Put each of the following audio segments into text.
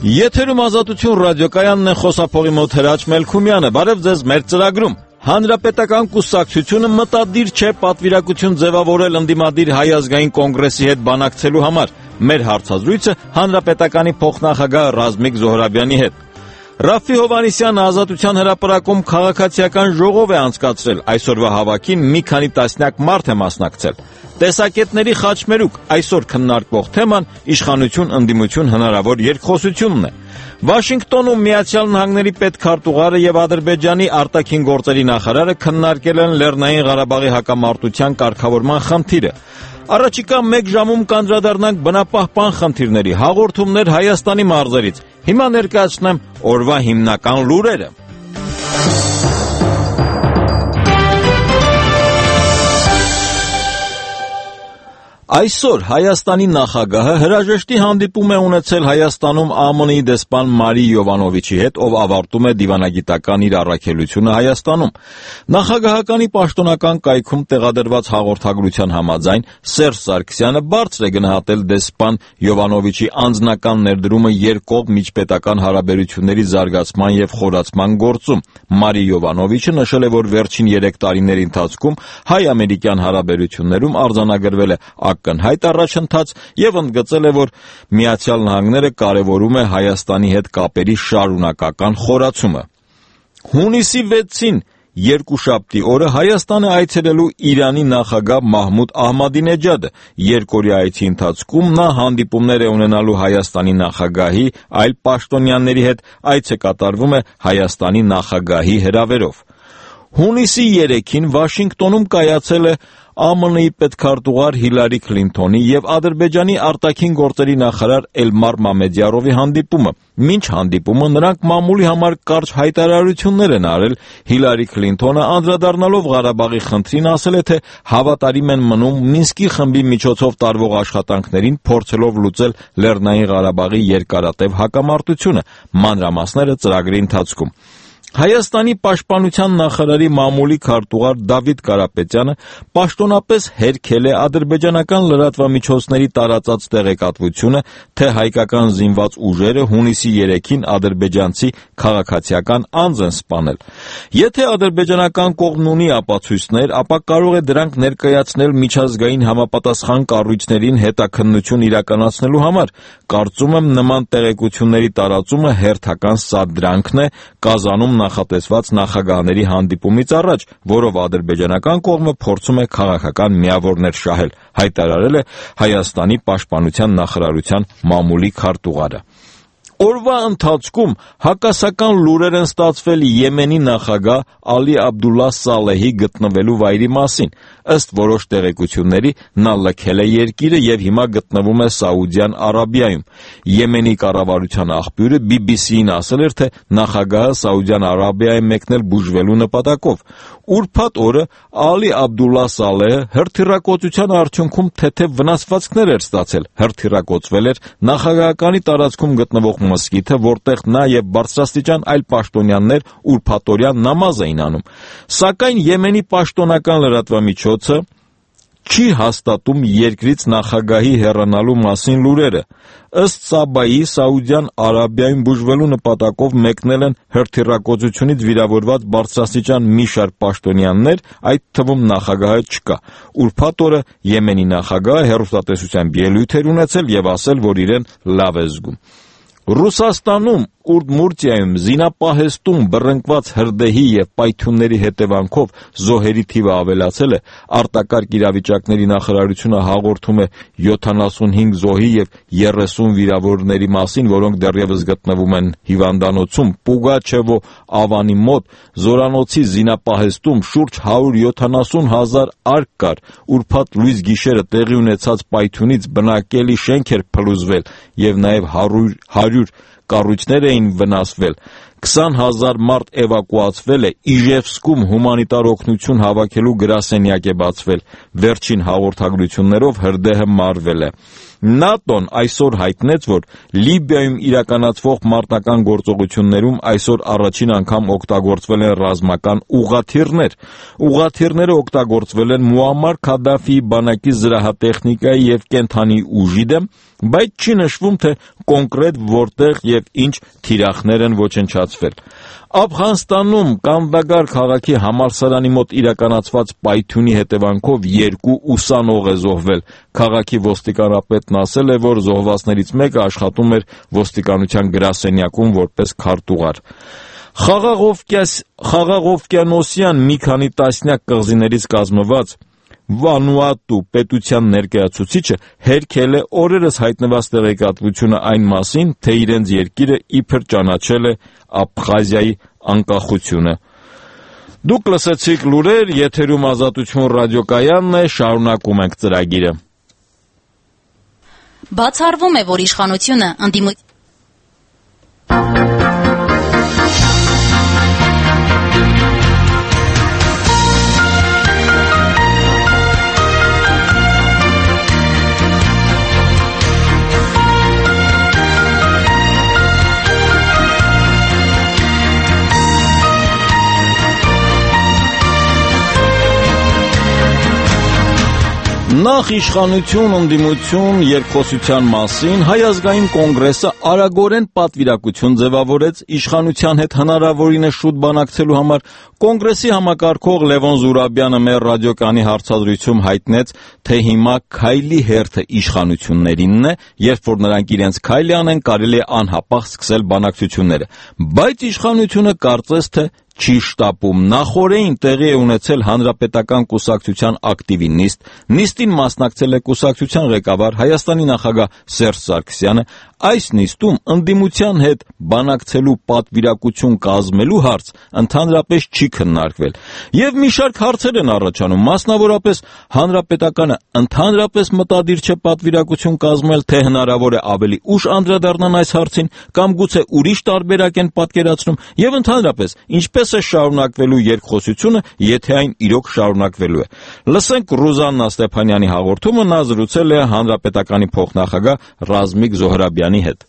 Եթերում Ազատություն ռադիոկայանն է, խոսափողի մոտ Հրաչ Մելքումյանը։ Բարև ձեզ մեր ծրագրում։ Հանրապետական կուսակցությունը մտադիր չէ պատվիրակություն ձևավորել ընդդիմադիր Հայ ազգային կոնգրեսի հետ բանակցելու համար։ Մեր հարցազրույցը հանրապետականի փոխնախագահ Ռազմիկ Զոհրաբյանի հետ։ Ռաֆֆի Հովհաննիսյանը Ազատության հրապարակում քաղաքացիական ժողով է անցկացրել։ Այսօրվա հավաքին մի քանի տասնյակ մարդ է մասնակցել։ Տեսակետների խաչմերուկ այսօր քննարկվող թեման իշխանություն-ընդդիմություն հնարավոր երկխոսությունն է։ Վաշինգտոնում Միացյալ Նահանգների պետքարտուղարը եւ Ադրբեջանի արտաքին գործերի նախարարը քննարկել են Լեռնային Ղարաբաղի հակամարտության կարգավորման խնդիրը։ Առաջիկա 1 ժամում կանդրադառնանք բնապահպան խնդիրների, հաղորդումներ Հայաստանի մարզերից։ Հիմա ներկայացնեմ օրվա հիմնական լուրերը։ Այսօր Հայաստանի նախագահը հրաժեշտի հանդիպում է ունեցել Հայաստանում ԱՄՆ-ի դեսպան Մարի Յովանովիչի հետ, ով ավարտում է դիվանագիտական իր առաքելությունը Հայաստանում։ Նախագահականի պաշտոնական կայքում տեղադրված հաղորդագրության համաձայն Սերժ Սարգսյանը բարձր է գնահատել դեսպան Յովանովիչի անձնական ներդրումը երկկողմ միջպետական հարաբերությունների զարգացման եւ խորացման գործում։ Մարի Յովանովիչը նշել է, որ վերջին 3 տարիների ընթացքում հայ-ամերիկյան հարաբերություններում արձանագրվել է ակնհայտ առաջընթաց եւ ընդգծել է, որ Միացյալ Նահանգները կարևորում է Հայաստանի հետ կապերի շարունակական խորացումը։ Հունիսի 6-ին երկուշաբթի օրը Հայաստան է այցելելու Իրանի նախագահ Մահմուդ Ահմադինեջադը։ Երկօրյա այցի ընթացքում նա հանդիպումներ է ունենալու Հայաստանի նախագահի, այլ պաշտոնյաների հետ։ Այցը կատարվում է Հայաստանի նախագահի հրավերով։ Հունիսի 3-ին Վաշինգտոնում կայացել է ԱՄՆ-ի պետքարտուղար Հիլարի Քլինթոնի եւ Ադրբեջանի արտաքին գործերի նախարար Էլմար Մամեդյարովի հանդիպումը։ Մինչ հանդիպումը նրանք մամուլի համար կարճ հայտարարություններ են արել։ Հիլարի Քլինթոնը անդրադառնալով Ղարաբաղի խնդրին ասել է, թե հավատարիմ են մնում Մինսկի խմբի միջոցով տարվող աշխատանքներին, փորձելով լուծել Լեռնային Ղարաբաղի երկարատև հակամարտությունը։ Մանրամասները ծրագրի ընթացքում։ Հայաստանի պաշտպանության նախարարի մամուլի քարտուղար Դավիթ Կարապետյանը պաշտոնապես հերքել է ադրբեջանական լրատվամիջոցների տարածած տեղեկատվությունը, թե հայկական զինված ուժերը հունիսի 3-ին ադրբեջանցի քաղաքացիական անձ են սպանել։ Եթե ադրբեջանական կողմն ունի ապացույցներ, ապա կարող է դրանք ներկայացնել միջազգային համապատասխան կառույցներին հետաքննություն իրականացնելու համար։ Կարծում եմ, նման տեղեկությունների տարածումը հերթական սադրանքն է Կազանում նախատեսված նախագահների հանդիպումից առաջ, որով ադրբեջանական կողմը փորձում է քաղաքական միավորներ շահել, հայտարարել է Հայաստանի պաշտպանության նախարարության մամուլի քարտուղարը։ Օրվա ընթացքում հակասական լուրեր են ստացվել Եմենի նախագահ Ալի Աբդուլլահ Սալեհի գտնվելու վայրի մասին։ Ըստ որոշ տեղեկությունների նա լքել է երկիրը եւ հիմա գտնվում է Սաուդյան Արաբիայում։ Եմենի կառավարության աղբյուրը BBC-ին ասել էր, թե նախագահը Սաուդյան Արաբիա է մեկնել բուժվելու նպատակով։ Ուրբաթ օրը Ալի Աբդուլլահ Սալեհը հրթիռակոծության արդյունքում թեթև վնասվածքներ էր ստացել։ Հրթիռակոծվել էր նախագահականի տարածքում գտնվող մզկիթը, որտեղ նա եւ բարձրաստիճան այլ պաշտոնյաներ ուրբաթօրյա նամազ էին անում։ Սակայն Եմենի պաշտոնական լրատվամիջոցը չի հաստատում երկրից նախագահի հեռանալու մասին լուրերը։ Ըստ Սաբայի, Սաուդյան Արաբիայում բուժվելու նպատակով մեկնել են հրթիռակոծությունից վիրավորված բարձրաստիճան մի շարք պաշտոնյաներ, այդ թվում նախագահը չկա։ Ուրբաթ օրը Եմենի նախագահը հեռուստատեսությամբ ելույթ էր ունեցել եւ ասել, որ իրեն լավ է զգում։ Ռուսաստանում Ուրդմուրտիայում զինապահեստում բռնկված հրդեհի եւ պայթյունների հետևանքով զոհերի թիվը ավելացել է։ Արտակարգ իրավիճակների նախարարությունը հաղորդում է 75 զոհի եւ 30 վիրավորների մասին, որոնք դեռևս գտնվում են հիվանդանոցում։ Պուգաչևո ավանի մոտ Զորանոցի զինապահեստում շուրջ 170,000 արկ կար։ Ուրբաթ լույս գիշերը տեղի ունեցած պայթյունից բնակելի շենք էր փլուզվել եւ նաեւ 100 կառույցներ էին վնասվել։ 20,000 մարդ էվակուացվել է։ Իժևսկում հումանիտար օգնություն հավաքելու գրասենյակ է բացվել։ Վերջին հաղորդագրություններով հրդեհը մարվել է։ ՆԱՏՕ-ն այսօր հայտնեց, որ Լիբիայում իրականացվող մարտական գործողություններում այսօր առաջին անգամ օգտագործվել են ռազմական ուղղաթիռներ։ Ուղղաթիռները օգտագործվել են Մուամմար Քադաֆիի բանակի զրահատեխնիկայի եւ կենթանի ուժի դեմ, բայց չի նշվում, թե կոնկրետ որտեղ եւ ինչ թիրախներ են ոչնչացվել։ Աֆղանստանում Կանդագար քաղաքի համալսարանի մոտ իրականացված պայթյունի հետևանքով 2 ուսանող է զոհվել։ Քաղաքի ոստիկանապետն ասել է, որ զոհվածներից մեկը աշխատում էր ոստիկանության գրասենյակում որպես քարտուղար։ Խաղաղովկիանոսյան մի քանի տասնյակ կղզիներից կազմված Վանուատու պետության ներկայացուցիչը հերքել է օրերս հայտնված տեղեկատվությունը այն մասին, թե իրենց երկիրը իբր ճանաչել է Աբխազիայի անկախությունը։ Դուք լսեցիք լուրեր, եթերում Ազատություն ռադիոկայանն է, շարունակում ենք ծրագիրը։ Բացառվում է, որ իշխանությունը Նախ իշխանություն, ընդդիմություն, երկխոսության մասին Հայ ազգային կոնգրեսը արագորեն պատվիրակություն ձևավորեց իշխանության հետ հնարավորինս շուտ բանակցելու համար։ Կոնգրեսի համակարգող Լևոն Զուրաբյանը մեր ռադիոկայանի հարցազրույցում հայտնեց, թե հիմա քայլի հերթը իշխանություններինն է, երբ որ նրանք իրենց քայլի անեն, կարելի է անհապաղ սկսել բանակցությունները։ Բայց իշխանությունը կարծես թե չի շտապում։ Նախորդին տեղի է ունեցել Հանրապետական կուսակցության ակտիվի նիստ։ Նիստին մասնակցել է կուսակցության ղեկավար Հայաստանի նախագահ Սերժ Սարգսյանը։ Այս նիստում ընդդիմության հետ բանակցելու պատվիրակություն կազմելու հարց ընդհանրապես չի քննարկվել։ Եվ մի շարք հարցեր են առաջանում, մասնավորապես Հանրապետականը ընդհանրապես մտադիր չէ պատվիրակություն կազմել, թե հնարավոր է ավելի ուշ անդրադառնան այս հարցին, կամ գուցե ուրիշ տարբերակ են պատկերացնում, եւ ընդհանրապես ինչպես է շարունակվելու երկխոսությունը, եթե այն իրոք շարունակվելու է։ Լսենք Ռուզաննա Ստեփանյանի հաղորդումը, նա զրուցել է Հանրապետականի փոխնախագահ Ռազմիկ Զոհրաբյանի հետ։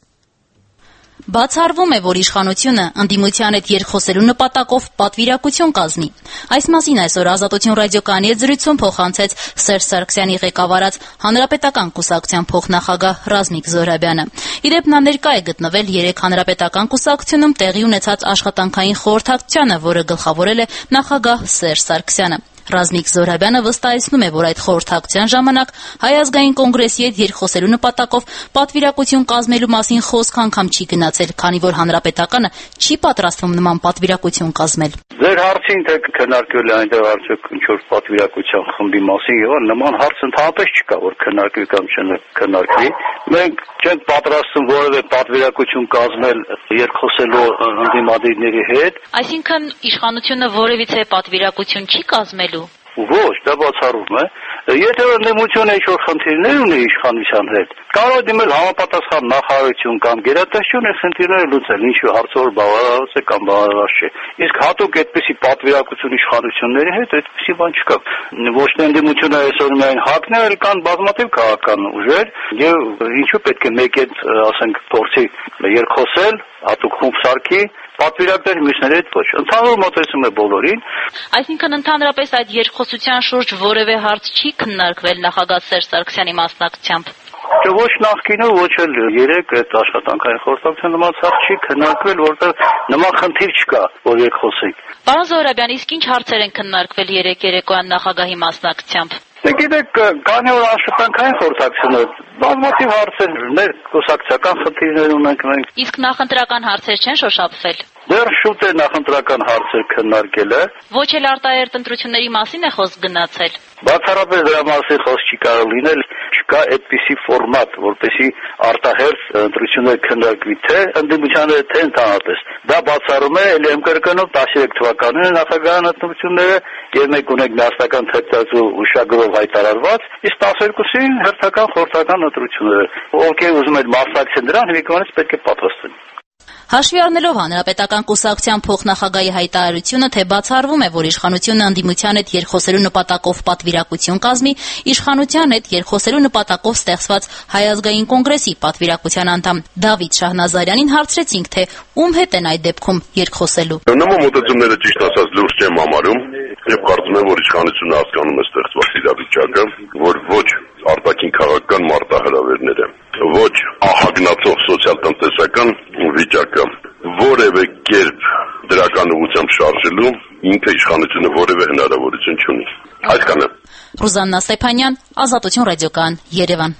Բացառվում է, որ իշխանությունը ընդդիմության հետ երկխոսելու նպատակով պատվիրակություն կազմի։ Այս մասին այսօր Ազատություն ռադիոկայանի հետ զրույցում փոխանցեց Սերժ Սարգսյանի ղեկավարած Հանրապետական կուսակցության փոխնախագահ Ռազմիկ Զոհրաբյանը։ Իդեպ նա ներկա է գտնվել 3 Հանրապետական կուսակցությունում տեղի ունեցած աշխատանքային խորհրդակցությանը, որը գլխավորել է նախագահ Սերժ Սարգսյանը։ Ռազմիկ Զոհրաբյանը վստահեցնում է, որ այդ խորհրդակցության ժամանակ Հայ ազգային կոնգրեսի հետ երկխոսելու նպատակով պատվիրակություն կազմելու մասին խոսք անգամ չի գնացել, քանի որ Հանրապետականը չի պատրաստվում նման պատվիրակություն կազմել։ Ձեր հարցին թե քննարկվել է այնտեղ արդյոք ինչ-որ պատվիրակության խմբի մասին եւ նման հարց ընդհանրապես չկա, որ քննարկվի կամ չքննարկվի։ Մենք չենք պատրաստվում որևէ պատվիրակություն կազմել երկխոսելու ընդդիմադիրների հետ։ Այսինքն իշխանությունը որևիցե պատվիրակություն չի կազմել։ Ոչ, դա բացառում է։ Եթե ընդդիմությունը ինչ-որ խնդիրներ ունի իշխանության հետ, կարող է դիմել համապատասխան նախարարություն կամ գերատեսչություն այդ խնդիրները լուծել, ինչու հարցը որ բավարարված է կամ բավարարված չէ։ Իսկ հատուկ այդպիսի պատվիրակություն իշխանությունների հետ այդպիսի բան չկա։ Ոչ թե ընդդիմությունը այսօր միայն ՀԱԿ-ն է, այլ կան բազմաթիվ քաղաքական ուժեր, եւ ինչու պետք է մեկ այդ, ասենք, փորձի երկխոսել, հատուկ խումբ սարքի, պատվիրակներ մյուսների հետ ոչ։ Ընդհանուր մոտեցում է բոլորին։ Այսինքն ընդհանրապես այդ երկխոսության շուրջ որևէ հարց չի քննարկվել նախագահ Սերժ Սարգսյանի մասնակցությամբ։ Ոչ նախկինում, ոչ էլ երեք այդ աշխատանքային խորհրդակցության նման հարց չի քննարկվել, որտեղ նման խնդիր չկա, որ երկխոսենք։ Պարոն Զոհրաբյան, իսկ ինչ հարցեր են քննարկվել երեկոյան նախագահի մասնակցությամբ։ Գիտեք, քանի որ աշխատանքային խորհրդակցությունը բազմաթիվ հարցեր, կուսակցական խնդիրներ ունենք մենք։ Իսկ նախընտրական հարցեր չեն շոշափվել։ Դեռ շուտ է նախընտրական հարցեր քննարկելը։ Ոչ էլ արտահերթ ընտրությունների մասին է խոսք գնացել։ Բացառապես դրա մասին խոսք չի կարող լինել, չկա այդպիսի ֆորմատ, որպեսզի արտահերթ ընտրություններ քննարկվի թե ընդդիմության հետ, թե ընդհանրապես։ Դա բացառում է ել եմ կրկնում 13 թվականին նախագահական ընտրությունները եւ մեկ ունենք միասնական թերթածու ուշագրով հայտարարված, իսկ 12-ին հերթական խորհրդական ընտրությունները։ Ովքեր ուզում են մասնակցել դրան, հիմիկվանից պետք է պատրաստվեն։ Հաշվի առնելով Հանրապետական կուսակցության փոխնախագահի հայտարարությունը, թե բացառվում է, որ իշխանությունը ընդդիմության հետ երկխոսելու նպատակով պատվիրակություն կազմի, իշխանության հետ երկխոսելու նպատակով ստեղծված Հայ ազգային կոնգրեսի պատվիրակության անդամ Դավիթ Շահնազարյանին հարցրեցինք, թե ում հետ են այդ դեպքում երկխոսելու։ Նման մոտեցումները ճիշտ ասած լուրջ չեմ համարում, եւ կարծում եմ, որ իշխանությունը հասկանում է ստեղծված իրավիճակը, որ ոչ արտաքին քաղաքական մարտահրավերները, ոչ ահագնացող սոցիալ-տնտեսական վիճակը, որևէ կերպ դրական ուղղությամբ շարժելու ինքը իշխանությունը որևէ հնարավորություն չունի։ Այսքանը։ Ռուզաննա Ստեփանյան, Ազատություն ռադիոկայան, Երևան։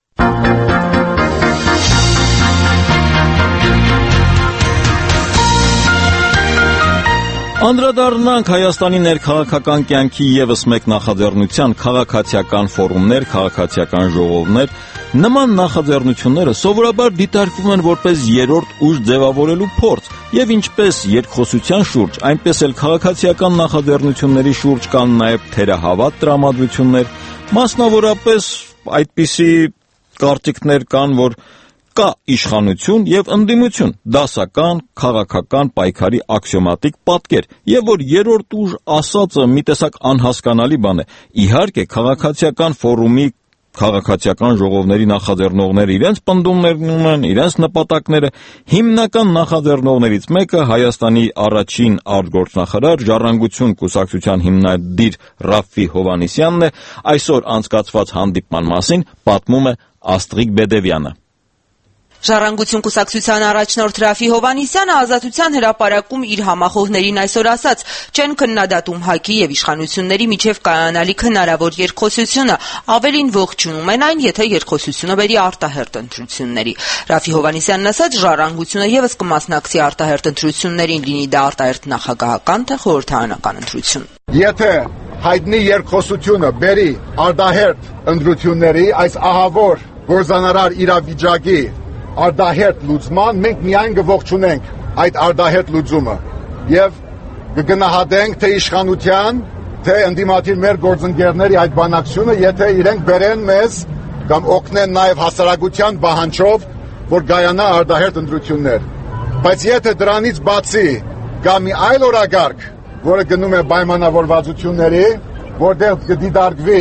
Անդրադառնանք Հայաստանի ներքաղաքական կյանքի ևս մեկ նախաձեռնության քաղաքացիական ֆորումներ, քաղաքացիական ժողովներ։ Նման նախաձեռնությունները սովորաբար դիտարկվում են որպես երրորդ ուժ ձևավորելու փորձ, եւ ինչպես երկխոսության շուրջ, այնպես էլ քաղաքացիական նախաձեռնությունների շուրջ կան նաեւ թերահավատ տրամադրություններ, մասնավորապես այդպիսի կարծիքներ կան, որ կա իշխանություն եւ ընդդիմություն, դասական, քաղաքական պայքարի աքսիոմատիկ պատկեր, եւ որ երրորդ ուժ ասածը մի տեսակ անհասկանալի բան է։ Իհարկե, քաղաքացիական ֆորումի քաղաքացիական ժողովների նախաձեռնողները իրենց պնդումներն ունեն, իրենց նպատակները։ Հիմնական նախաձեռնողներից մեկը Հայաստանի առաջին արտգործնախարար Ժառանգություն կուսակցության հիմնադիր Ռաֆֆի Հովհաննիսյանն է։ Այսօր անցկացված հանդիպման մասին պատմում է Աստղիկ Բեդևյանը։ Ժառանգություն կուսակցության առաջնորդ Ռաֆֆի Հովհաննիսյանը Ազատության հրապարակում իր համախոհներին այսօր ասաց. չեն քննադատում ՀԱԿ-ի եւ իշխանությունների միջև կայանալիք հնարավոր երկխոսությունը, ավելին ողջունում են այն, եթե երկխոսությունը բերի արտահերթ ընտրությունների։ Ռաֆֆի Հովհաննիսյանն ասաց, Ժառանգությունը եւս կմասնակցի արտահերթ ընտրություններին, լինի դա արտահերթ նախագահական թե խորհրդարանական ընտրություն։ Եթե հայտնի երկխոսությունը բերի արտահերթ ընտրությունների, այս ահավոր գործանարար իրավիճակի արտահերթ լուծման, մենք միայն կողջունենք այդ արտահերթ լուծումը եւ կգնահատենք թե իշխանության, թե ընդդիմադիր մեր գործընկերների այդ բանակցությունը, եթե իրենք բերեն մեզ կամ օգնեն նաեւ հասարակության պահանջով, որ գայանա արտահերթ ընտրություններ։ Բայց եթե դրանից բացի կա մի այլ օրակարգ, որը գնում է պայմանավորվածությունների, որտեղ կդիտարկվի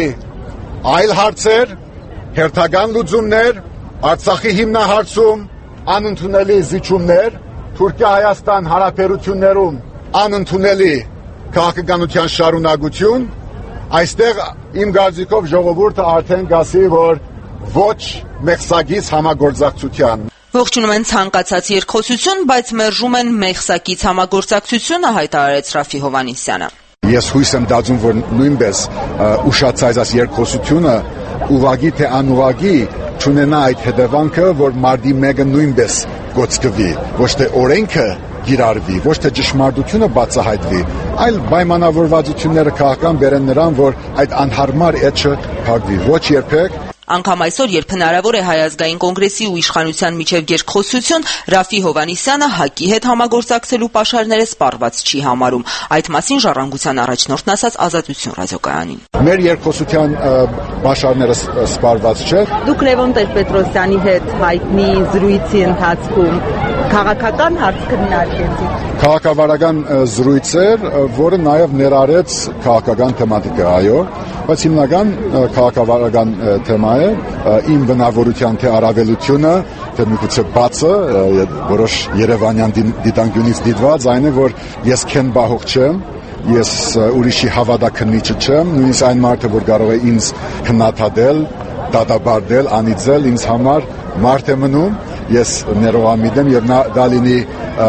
այլ հարցեր, հերթական լուծումներ, Արցախի հիմնահարցում անընդունելի զիջումներ, Թուրքիա-Հայաստան հարաբերություններում անընդունելի քաղաքականության շարունակություն, այստեղ իմ կարծիքով ժողովուրդը արդեն գասի, որ ոչ մեղսագից համագործակցության։ Ողջունում են ցանկացած երկխոսություն, բայց մերժում են մեղսակից համագործակցությունը, հայտարարեց Ռաֆֆի Հովհաննիսյանը։ Ես հույս եմ դարձում, որ նույնպես ուշացած այս երկխոսությունը ուղղակի թե անուղղակի չունենա այդ հետևանքը, որ մարտի 1-ը նույնպես գոչվի, ոչ թե օրենքը գիրառվի, ոչ թե ճշմարտությունը բացահայտվի, այլ պայմանավորվածությունները քաղաքական բերեն նրան, որ այդ անհարմար էջը փակվի, ոչ երբեք։ Անգամ այսօր, երբ հնարավոր է Հայ ազգային կոնգրեսի ու իշխանության միջև երկխոսություն, Ռաֆֆի Հովհաննիսյանը ՀԱԿ-ի հետ համագործակցելու պաշարները սպառված չի համարում։ Այդ մասին Ժառանգության առաջնորդն ասաց Ազատություն ռադիոկայանին։ Մեր երկխոսության պաշարները սպառված չէ։ Դուք Լևոն Տեր-Պետրոսյանի հետ հայտնի զրույցի ընթացքում քաղաքական հարց քննարկեցիք։ Քաղաքավարական զրույց էր, որը նաև ներառեց քաղաքական թեմատիկա, այո, բայց հիմնական քաղաքավարական թեմա է իմ բնավորության թե առավելությունը, թե միգուցե բացը, որոշ երևանյան դիտանկյունից դիտված, այն է, որ ես քեն բահող չեմ, ես ուրիշի հավատաքննիչը չեմ, նույնիսկ այն մարդը, որ կարող է ինձ քննադատել, դատաբարդել, անիծել, ինձ համար մարդ է մնում, ես ներողամիտ եմ եւ դա լինի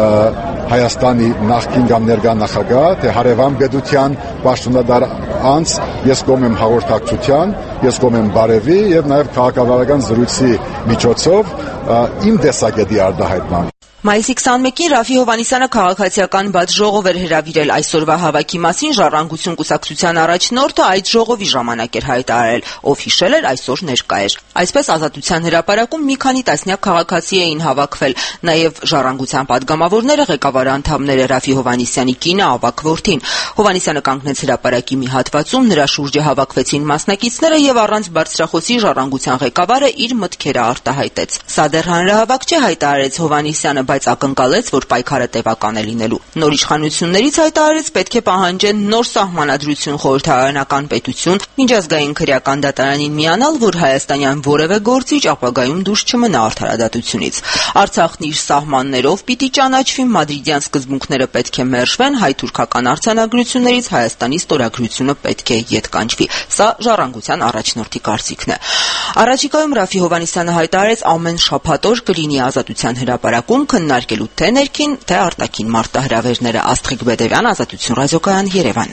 Հայաստանի նախկին կամ ներկա նախագահ, թե հարևան պետության պաշտոնատար անձ, ես կողմ եմ հաղորդակցության, ես կողմ եմ բարևի եւ նաեւ քաղաքավարական զրույցի միջոցով իմ տեսակետի արտահայտման։ Մայիսի 21-ին Ռաֆֆի Հովհաննիսյանը քաղաքացիական բաց ժողով էր հրավիրել այսօրվա հավաքի մասին Ժառանգություն կուսակցության առաջնորդը այդ ժողովի ժամանակ էր հայտարարել, ով հիշել էր այսօր ներկա էր։ Այսպես Ազատության հրապարակում մի քանի տասնյակ քաղաքացի էին հավաքվել, նաև Ժառանգության падգամավորները, ղեկավար անդամները, Ռաֆֆի Հովհաննիսյանի կինը Ավագ որդին։ Հովհաննիսյանը կանգնեց հրապարակի մի հատվածում, նրա շուրջը հավաքվեցին մասնակիցները եւ առանց բարձրախոսի Ժառանգության ղեկավարը իր մտքերը արտահայտեց։ Սա դեռ հանրահավաք չէ, հայտարարեց Հովհաննիսյանը, բայց ակնկալեց, որ պայքարը տևական է լինելու։ Նոր իշխանություններից հայտարարեց պետք է պահանջեն նոր սահմանադրություն, խորհրդարանական պետություն, միջազգային քրեական դատարանին միանալ, որ հայաստանյան որևէ գործիչ ապագայում դուրս չմնա արդարադատությունից։ Արցախն իր սահմաններով պիտի ճանաչվի, մադրիդյան սկզբունքները պետք է մերժվեն, հայ-թուրքական արձանագրություններից Հայաստանի ստորագրությունը պետք է ետ կանչվի։ Սա ժառանգության առաջնորդի կարծիքն է։ Առաջիկայում Ռաֆի Հովհաննիսյանը հայտարարեց ամեն շաբաթօր կլինի Ազատության հրապարակում քննարկելու թե ներքին, թե արտաքին մարտահրավերները։ Աստղիկ Բեդևյան, Ազատություն ռադիոկայան, Երևան։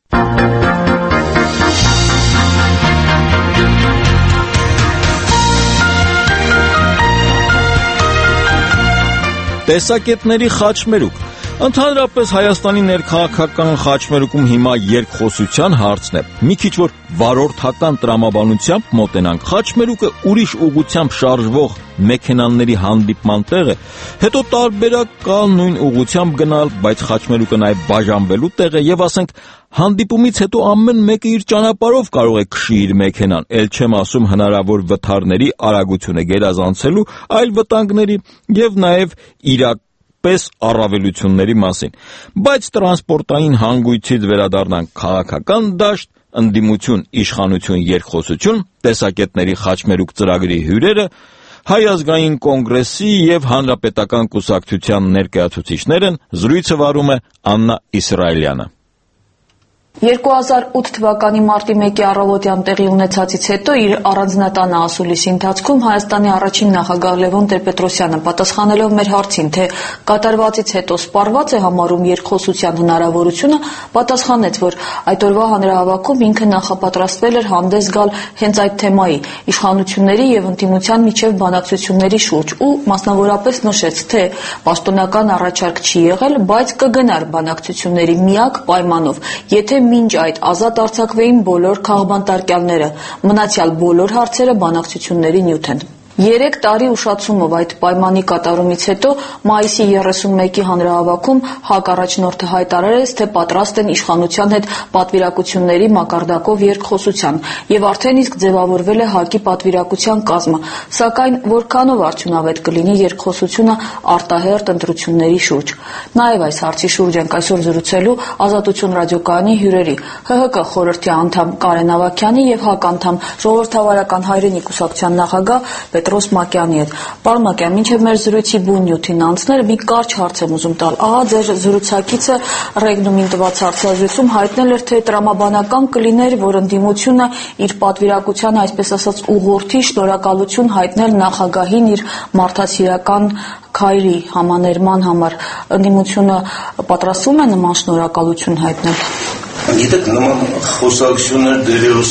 Տեսակետների խաչմերուկ։ Ընդհանրապես Հայաստանի ներքաղաքական խաչմերուկում հիմա երկխոսության հարցն է։ Մի քիչ որ վարորդական տրամաբանությամբ մոտենանք, խաչմերուկը ուրիշ ուղղությամբ շարժվող մեքենաների հանդիպման տեղ է, հետո տարբերակ կա նույն ուղղությամբ գնալ, բայց խաչմերուկը նաև բաժանվելու տեղ է եւ ասենք հանդիպումից հետո ամեն մեկը իր ճանապարհով կարող է քշի իր մեքենան, ել չեմ ասում հնարավոր վթարների արագությունը գերազանցելու, այլ վտանգների եւ նաև պես առավելությունների մասին, բայց տրանսպորտային հանգույցից վերադառնանք քաղաքական դաշտ, ընդդիմություն, իշխանություն, երկխոսություն, տեսակետների խաչմերուկ ծրագրի հյուրերը, Հայ ազգային կոնգրեսի եւ Հանրապետական կուսակցության ներկայացուցիչներն, զրույցը վարում է Աննա Իսրայելյանը։ 2008 թվականի մարտի 1-ի առավոտյան տեղի ունեցածից հետո իր առանձնատանը ասուլիսի ընթացքում Հայաստանի առաջին նախագահ Լևոն Տեր-Պետրոսյանը պատասխանելով մեր հարցին, թե կատարվածից հետո սպառված է համարում երկխոսության հնարավորությունը, պատասխանեց, որ այդ օրվա հանրահավաքում ինքը նախապատրաստվել էր հանդես գալ հենց այդ թեմայի՝ իշխանությունների եւ ընդդիմության միջև բանակցությունների շուրջ ու մասնավորապես նշեց, թե պաշտոնական առաջարկ չի եղել, բայց կգնար բանակցությունների միակ պայմանով, եթե մինչ այդ ազատ արձակվեին բոլոր քաղբանտարկյալները, մնացյալ բոլոր հարցերը բանակցությունների նյութ են։ 3 տարի ուշացումով այդ պայմանի կատարումից հետո մայիսի 31-ի հանրահավաքում ՀԱԿ առաջնորդը հայտարարեց, թե պատրաստ են իշխանության հետ պատվիրակությունների մակարդակով երկխոսության եւ արդեն իսկ ձևավորվել է ՀԱԿ-ի պատվիրակության կազմը, սակայն որքանով արդյունավետ կլինի երկխոսությունը արտահերթ ընտրությունների շուրջ։ Նաեւ այս հարցի շուրջ ենք այսօր զրուցելու Ազատություն ռադիոկայանի հյուրերի ՀՀԿ խորհրդի անդամ Կարեն Ավագյանի եւ ՀԱԿ անդամ Ժողովրդավարական հայրենի կուսակցության նախագահ Պետրոս Մակյանի հետ։ Պարոն Մակյան, մինչև մեր զրույցի բուն նյութին անցնել, մի կարճ հարց եմ ուզում տալ։ Ահա ձեր զրուցակիցը Ռեգնումին տված հարցազրույցում հայտնել էր, թե տրամաբանական կլիներ, որ ընդդիմությունը իր պատվիրակության, այսպես ասած, ուղղորդի շնորհակալություն հայտնել նախագահին իր մարդասիրական քայլի համաներման համար։ Ընդդիմությունը պատրաստվում է նման շնորհակալություն հայտնել։ Գիտեք, նման խոսակցություններ դերևս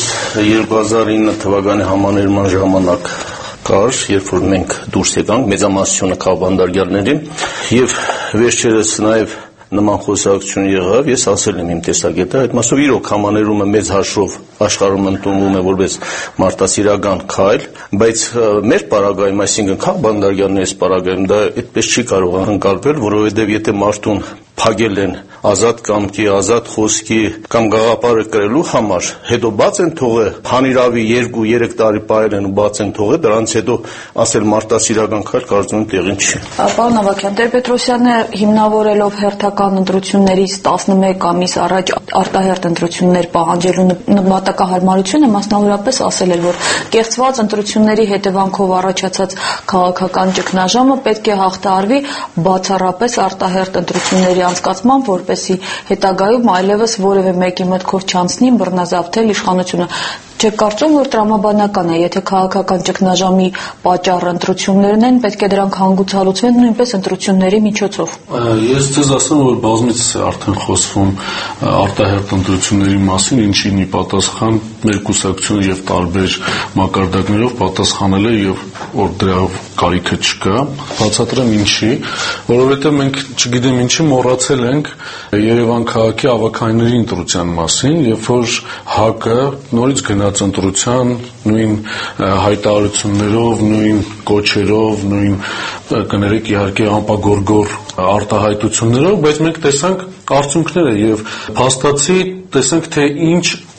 2009 թվականի համաներման ժամանակ կար, երբ որ մենք դուրս եկանք մեծամասնությունը քաղբանտարկյալների եւ վերջերս նաեւ նման խոսակցություն եղավ, ես ասել եմ իմ տեսակետը, այդ մասով իրոք համաներումը մեծ հաշվով աշխարհում ընդունվում է որպես մարդասիրական քայլ, բայց մեր պարագայում, այսինքն քաղբանտարկյալների պարագայում դա այդպես չի կարող անկալվել, որովհետեւ եթե մարդուն փակել են ազատ կամքի, ազատ խոսքի կամ գաղափարը կրելու համար, հետո բաց են թողել, հանիրավի 2-3 տարի պահել են ու բաց են թողել, դրանից հետո ասել մարդասիրական քայլ կարծում եմ տեղին չի։ Պարոն Ավագյան, Տեր-Պետրոսյանը հիմնավորելով հերթական ընտրություններից 11 ամիս առաջ արտահերթ ընտրություններ պահանջելու նպատակահարմարությունը մասնավորապես ասել էր, որ կեղծված ընտրությունների հետևանքով առաջացած քաղաքական ճգնաժամը պետք է հաղթահարվի բացառապես արտահերթ ընտրությունների անցկացմամբ, որպեսզի հետագայում այլևս որևէ մեկի մտքով չանցնի բռնազավթել իշխանությունը։ Չեք կարծում, որ տրամաբանական է, եթե քաղաքական ճգնաժամի պատճառը ընտրություններն են, պետք է դրանք հանգուցալուծվեն նույնպես ընտրությունների միջոցով։ Ես ձեզ ասեմ, որ բազմիցս է արդեն խոսվում արտահերթ ընտրությունների մասին, ինչին ի պատասխան մեր կուսակցությունը եւ տարբեր մակարդակներով պատասխանել է եւ որ դրա կարիքը չկա, բացատրեմ ինչի, որովհետեւ մենք չգիտեմ ինչի մոռացել ենք Երևան քաղաքի ավագայինների ընտրության մասին, երբ որ ՀԱԿ-ը նորից գնաց ընտրության նույն հայտարարություններով, նույն կոչերով, նույն կներեք իհարկե անպագորգոր արտահայտություններով, բայց մենք տեսանք արդյունքները եւ փաստացի տեսանք թե ինչ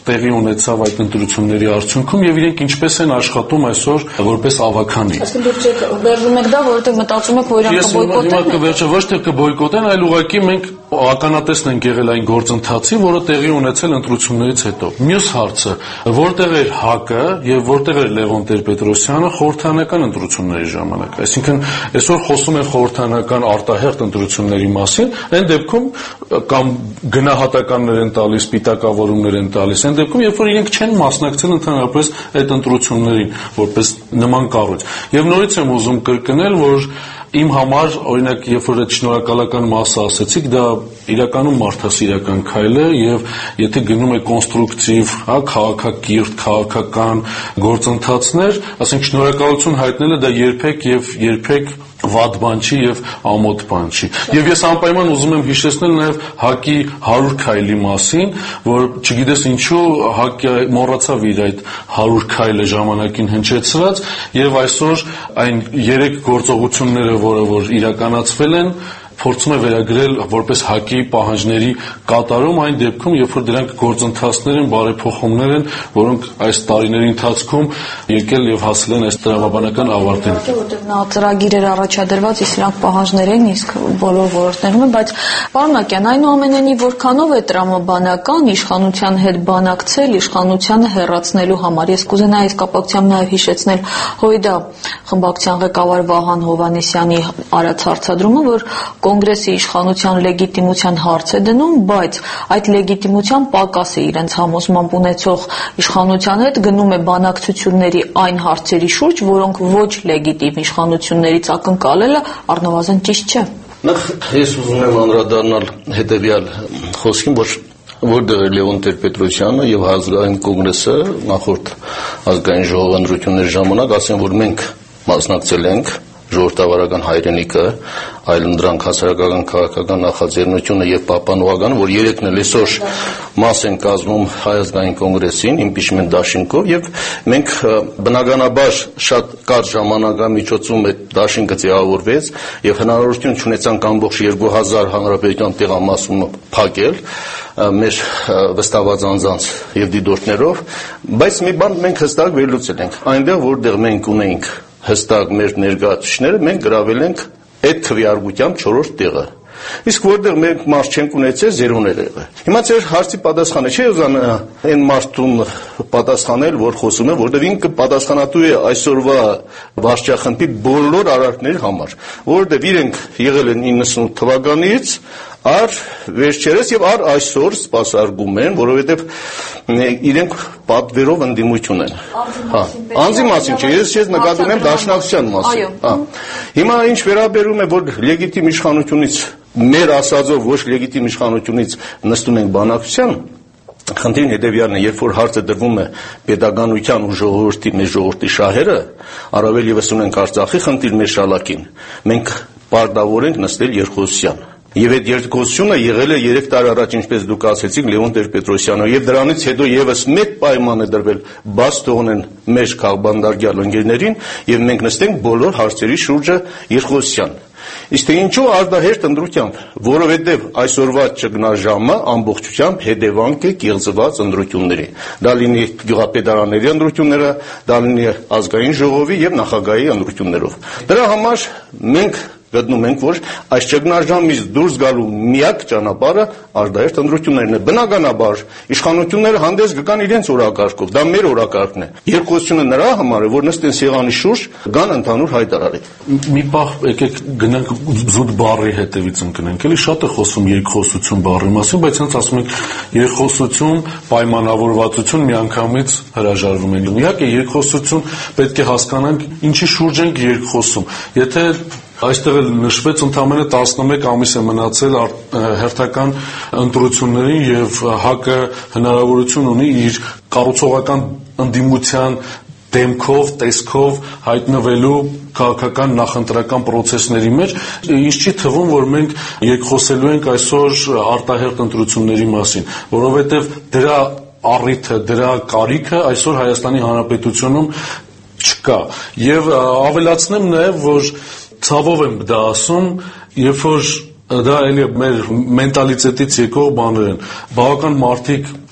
տեղի ունեցավ այդ ընտրությունների արդյունքում եւ իրենք ինչպես են աշխատում այսօր որպես ավականի։ Այսինքն դուք չեք վերջում եք դա, որովհետեւ մտածում եք, որ իրանք կբոյկոտեն։ Վերջը ոչ թե կբոյկոտեն, այլ ուղղակի մենք ականատեսն ենք եղել այն գործընթացի, որը տեղի ունեցել ընտրություններից հետո։ Մյուս հարցը, որտեղ էր ՀԱԿ-ը եւ որտեղ էր Լևոն Տեր-Պետրոսյանը խորհրդանական ընտրությունների ժամանակ։ Այսինքն այսօր խոսում են խորհրդանական արտահերթ ընտրությունների մասին, այն դեպքում կամ գնահատականներ են տալիս, սպիտակավորումներ են տալիս, այն դեպքում, երբ որ իրենք չեն մասնակցել ընդհանրապես այդ ընտրություններին որպես նման կառույց։ Եվ նորից եմ ուզում կրկնել, որ իմ համար, օրինակ, երբ որ այդ շնորհակալական մասը ասեցիք, դա իրականում մարդասիրական քայլ է եւ եթե գնում է կոնստրուկտիվ, քաղաքակիրթ, քաղաքական գործընթացներ, ասենք շնորհակալություն հայտնելը դա երբեք վատ բան չի եւ ամոթ բան չի։ Եվ ես անպայման ուզում եմ հիշեցնել նաեւ ՀԱԿ-ի 100 քայլի մասին, որ չգիտես ինչու ՀԱԿ-ը մոռացավ իր այդ 100 քայլը ժամանակին հնչեցրած եւ այսօր այն 3 գործողությունները, որ իրականացվել են, փորձում է վերագրել որպես ՀԱԿ-ի պահանջների կատարում այն դեպքում, երբ որ դրանք գործընթացներ են, բարեփոխումներ են, որոնք այս տարիների ընթացքում եկել եւ հասել են այս տրամաբանական ավարտին։ Որտեղ նա ծրագիր էր առաջադրված, իսկ նրանք պահանջներ են, իսկ բոլոր ոլորտներում են, բայց պարոն Ակյան, այնուամենայնիվ որքանով է տրամաբանական իշխանության հետ բանակցել իշխանությանը հեռացնելու համար։ Ես կուզենայի այս կապակցությամբ նաեւ հիշեցնել ՀՅԴ խմբակցության ղեկավար Վահան Հովհաննիսյանի արած հարցադրումը, որ Կոնգրեսի իշխանության լեգիտիմության հարց է դնում, բայց այդ լեգիտիմության պակաս է իրենց համոզմամբ ունեցող իշխանության հետ գնում է բանակցությունների այն հարցերի շուրջ, որոնք ոչ լեգիտիմ իշխանություններից ակնկալելը առնվազն ճիշտ չէ։ Նախ ես ուզում եմ անդրադառնալ հետևյալ խոսքին, որտեղ է Լևոն Տեր-Պետրոսյանը եւ ազգային կոնգրեսը նախորդ ազգային ժողովի ընտրությունների ժամանակ ասեն, որ մենք մասնակցել ենք ժողովրդավարական հայրենիքը, այլ դրանք հասարակական քաղաքական նախաձեռնությունը եւ պահպանողական, որ երեքն էլ այսօր մաս են կազմում Հայ ազգային կոնգրեսին, իմպիչմենտ դաշինքով եւ մենք բնականաբար շատ կարճ ժամանակամիջոցում այդ դաշինքը ձևավորվեց եւ հնարավորություն ունեցանք ամբողջ 2000 հանրապետության տեղամասումը փակել մեր վստահված անձանց եւ դիտորդներով, բայց մի բան մենք հստակ վերլուծել ենք, այնտեղ որտեղ մենք ունենք հստակ մեր ներկայացուցիչները, մենք գրավել ենք այդ քվեարկությամբ 4-րդ տեղը։ Իսկ որտեղ մենք մարդ չենք ունեցել, զերոներ եղել։ Հիմա ձեր հարցի պատասխանը չի ուզան այն մարդուն պատասխանել, որ խոսում է, որտեղ ինքը պատասխանատու է այսօրվա վարչախմբի բոլոր արարքների համար, որտեղ իրենք եղել են 98 թվականից առ վերջերս եւ առ այսօր սպասարկում են, որովհետեւ իրենք պատվերով ընդդիմություն են։ Անձի մասին չէ, ես նկատի ունեմ դաշնակցության մասին։ Հիմա ինչ վերաբերում է, որ լեգիտիմ իշխանությունից մեր ասածով ոչ լեգիտիմ իշխանությունից նստում ենք բանակցության, խնդիրն հետևյալն է, երբ որ հարցը դրվում է պետականության ու ժողովրդի, մեր ժողովրդի շահերը, առավել եւս ունենք Արցախի խնդիր մեր շալակին, մենք պարտավոր ենք նստել երկխոսության։ Եվ այդ երկխոսությունը եղել է 3 տարի առաջ, ինչպես դուք ասեցիք, Լևոն Տեր-Պետրոսյանը, եւ դրանից հետո եւս մեկ պայման է դրվել, բաց թողնեն մեր քաղբանդարգյալ ընկերներին եւ մենք նստենք բոլոր հարցերի շուրջը երկխոսության։ Իսկ թե ինչու արտահերթ ընտրությամբ, որովհետև այսօրվա ճգնաժամը ամբողջությամբ հետևանք է կեղծված ընտրությունների։ Դա լինի գյուղապետարանների ընտրությունները, դա լինի ազգային ժողովի եւ նախագահի ընտրություններով։ Դրա համար մենք գտնում ենք, որ այս ճգնաժամից դուրս գալու միակ ճանապարհը արտահերթ ընտրություններն է։ Բնականաբար իշխանությունները հանդես կգան իրենց օրակարգով, դա մեր օրակարգն է։ Երկխոսությունը նրա համար է, որ նստեն սեղանի շուրջ, գան ընդհանուր հայտարարի։ Մի պահ եկեք գնանք զուտ բառի հետևից ընկնենք, էլի շատ է խոսում երկխոսություն բառի մասին, բայց հենց ասում ենք երկխոսություն, պայմանավորվածություն միանգամից հրաժարվում են։ Իհարկե երկխոսություն պետք է հասկանանք ինչի շուրջ ենք երկխոսում։ Եթե այստեղ էլ նշվեց ընդամենը 11 ամիս է մնացել հերթական ընտրություններին եւ ՀԱԿ-ը հնարավորություն ունի իր կառուցողական ընդդիմության դեմքով, տեսքով հայտնվելու քաղաքական նախընտրական process-ների մեջ, ինչ չի թվում, որ մենք երկխոսելու ենք այսօր արտահերթ ընտրությունների մասին, որովհետեւ դրա առիթը, դրա կարիքը այսօր Հայաստանի Հանրապետությունում չկա։ Եվ ավելացնեմ նաեւ, որ ցավով եմ դա ասում, երբ որ դա էլի մեր մենտալիտետից եկող բաներ են։ Բավական մարդիկ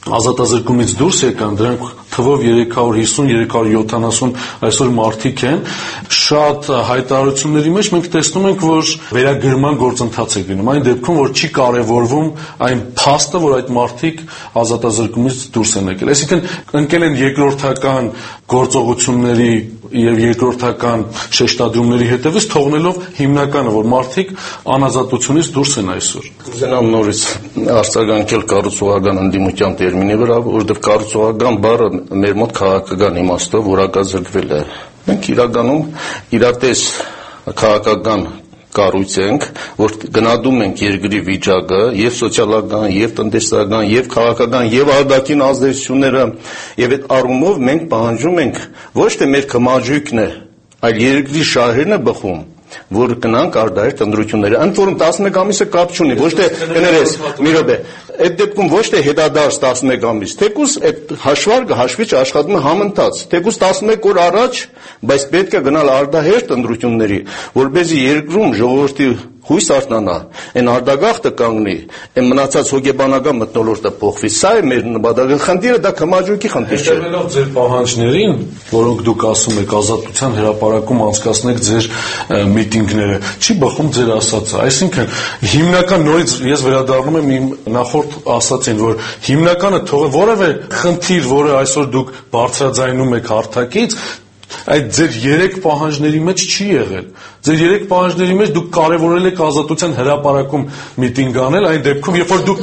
ազատազրկումից դուրս եկան, դրանք թվով 350-370 այսօր մարդիկ են։ Շատ հայտարարությունների մեջ մենք տեսնում ենք, որ վերագրման գործընթաց է գնում, այն դեպքում, որ չի կարևորվում այն փաստը, որ այդ մարդիկ ազատազրկումից դուրս են եկել։ Այսինքն ընկել են երկրորդական գործողությունների եւ երկրորդական շեշտադրումների հետևից, թողնելով հիմնականը, որ մարդիկ անազատությունից դուրս են այսօր։ Կուզենամ նորից արձագանքել կառուցողական ընդդիմության տերմինի վրա, որովհետև կառուցողական բառը մեր մոտ քաղաքական իմաստով որակազրկվել է։ Մենք իրականում իրատես քաղաքական կառույց ենք, որ գնահատում ենք երկրի վիճակը, եւ սոցիալական, եւ տնտեսական, եւ քաղաքական, եւ արտաքին ազդեցությունները, եւ այդ առումով մենք պահանջում ենք ոչ թե մեր կմաջույքն է, այլ երկրի շահերն է բխում, որ գնանք արտահերթ ընտրությունները, ընդ որում 11 ամիսը կապ չունի, ոչ թե կներես, մի րոպե, այդ դեպքում ոչ թե հետադարձ 11 ամիս, թեկուզ այդ հաշվարկը հաշվիչը աշխատում է համընթաց, թեկուզ 11 օր առաջ, բայց պետք է գնալ արտահերթ ընտրությունների, որպեսզի երկրում ժողովրդի հույս արտնանա, այն արտագաղթը կանգնի, այն մնացած հոգեբանական մթնոլորտը փոխվի, սա է մեր նպատակը, խնդիրը դա կմաջույքի խնդիր չէ։ Հետևելով ձեր պահանջներին, որոնք դուք ասում եք ազատության հրապարակում անցկացնեք ձեր միտինգները, չի բխում ձեր ասածը, այսինքն հիմնական նորից ես վերադառնում եմ իմ նախորդ ասածին, որ հիմնականը թողը որևէ խնդիր, որը այսօր դուք բարձրաձայնում եք հարթակից, այդ ձեր 3 պահանջների մեջ չի եղել։ Ձեր 3 պահանջների մեջ դուք կարևորել եք ազատության հրապարակում միտինգ անել, այն դեպքում, երբ որ դուք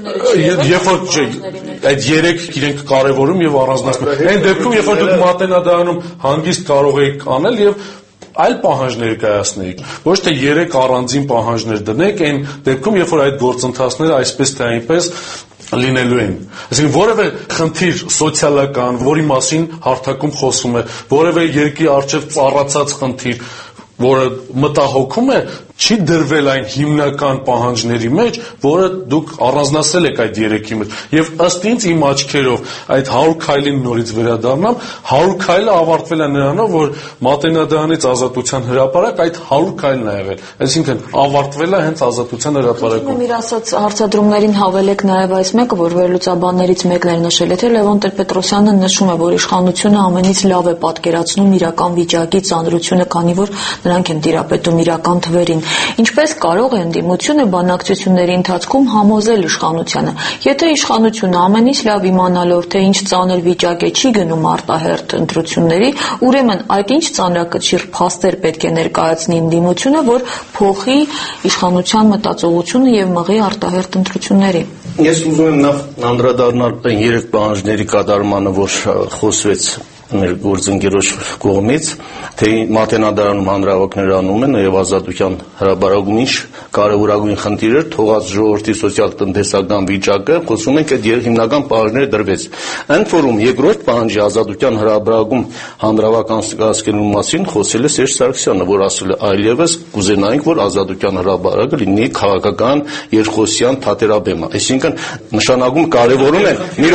այդ 3 իրենք կարևորում եւ առանձնացնում։ Այն դեպքում, երբ որ դուք Մատենադարանում հանգիստ կարող եք անել եւ այլ պահանջներ կայացնեիք, ոչ թե 3 առանձին պահանջներ դնեք, այն դեպքում, երբ որ այդ գործընթացները այսպես թե այնպես լինելու են։ Այսինքն որևէ խնդիր սոցիալական, որի մասին հարթակում խոսում է, որևէ երկրի առջև ծառացած խնդիր, որը մտահոգում է, չի դրվել այն հիմնական պահանջների մեջ, որը դուք առանձնացրել եք այդ 3-ի մեջ։ Եվ ըստ ինձ իմ աչքերով այդ 100 քայլին նորից վերադառնամ, 100 քայլը ավարտվել է նրանով, որ Մատենադարանից ազատության հրապարակ այդ 100 քայլն է եղել։ Այսինքն ավարտվել է հենց ազատության հրապարակում։ Իր ասած հարցադրումներին հավելեք նաև այս մեկը, որ վերլուծաբաններից մեկն էր նշել, թե Լևոն Տեր-Պետրոսյանը նշում է, որ իշխանությունը ամենից լավ է պատկերացնում իրական վիճակի ծանրությունը, քանի որ նրանք են տիրապետում իրական թվերին։ Ինչպես կարող է ընդդիմությունը բանակցությունների ընթացքում համոզել իշխանությանը, եթե իշխանությունը ամենից լավ իմանալով, թե ինչ ծանր վիճակ է չի գնում արտահերթ ընտրությունների, ուրեմն այդ ինչ ծանրակշիռ փաստեր պետք է ներկայացնի ընդդիմությունը, որ փոխի իշխանության մտածողությունը եւ մղի արտահերթ ընտրությունների։ Ես ուզում եմ նախ անդրադառնալ 3 պահանջների կատարմանը, որ խոսվեց մեր գործընկերոջ կողմից, թե Մատենադարանում հանրահավաքներ անում են եւ ազատության հրապարակում ինչ կարևորագույն խնդիրներ թողած ժողովրդի սոցիալ-տնտեսական վիճակը, խոսում ենք այդ հիմնական պահանջները դրվեց։ Ընդ որում երկրորդ պահանջի ազատության հրապարակում հանրահավաք անցկացնելու մասին խոսել է Սերժ Սարգսյանը, որ ասել է այլևս կուզենայինք, որ ազատության հրապարակը լինի քաղաքական երկխոսության թատերաբեմը։ Այսինքն նշանակում կարևորում են մի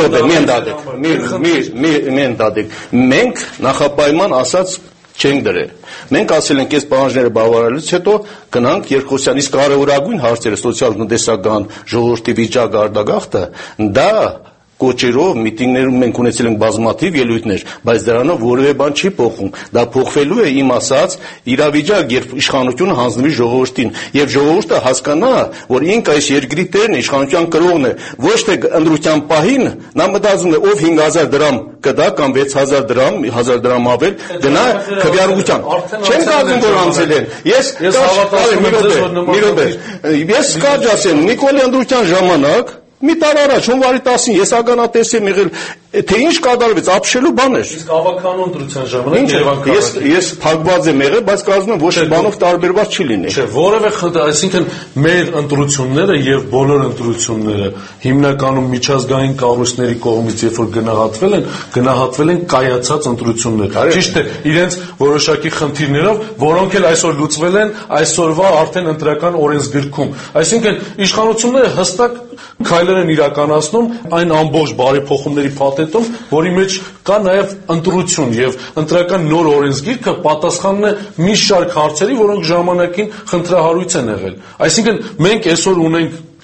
րոպե, մի ընդդադեք, մենք նախապայման ասած չենք դրել։ Մենք ասել ենք, այս պահանջները բավարարելուց հետո գնանք երկխոսության, իսկ կարևորագույն հարցերը սոցիալ-տնտեսական ժողովրդի վիճակը արտագաղթը, դա կոչերով միտինգներում մենք ունեցել ենք բազմաթիվ ելույթներ, բայց դրանով որևէ բան չի փոխում։ Դա փոխվելու է իմ ասած իրավիճակ, երբ իշխանությունը հանձնվի ժողովրդին, եւ ժողովուրդը հասկանա, որ ինքը այս երկրի տերն է, իշխանության կրողն է, ոչ թե ընդրության պահին նա մտածում է, ով 5000 դրամ կդա կամ 6000 դրամ, 1000 դրամ ավել, գնա քվեարկության։ Չեմ կարծում, որ անցել են։ Ես կարճ ասեմ, Նիկոլի ընդրության ժամանակ մի տար առաջ հունվարի 10-ին ես ականատես եմ եղել, թե ինչ կատարվեց, ապշելու բան էր։ Իսկ ավականու ընտրության ժամանակ Երևան ես փակված եմ եղել, բայց կարծում եմ ոչ բանով տարբերված չի լինի։ Չէ, որևէ խնդիր, այսինքն մեր ընտրությունները եւ բոլոր ընտրությունները հիմնականում միջազգային կառույցների կողմից երբ որ գնահատվել են կայացած ընտրություններ։ Ճիշտ է, իրենց որոշակի խնդիրներով, որոնք էլ այսօր լուծվել են այսօրվա արդեն ընտրական օրենսգրքում։ Այսինքն իշխանությունները հստակ քայլեր են իրականացնում այն ամբողջ բարեփոխումների փաթեթում, որի մեջ կա նաև ընտրություն եւ ընտրական նոր օրենսգիրքը պատասխանում է մի շարք հարցերի, որոնք ժամանակին խնդրահարույց են եղել։ Այսինքն մենք այսօր ունենք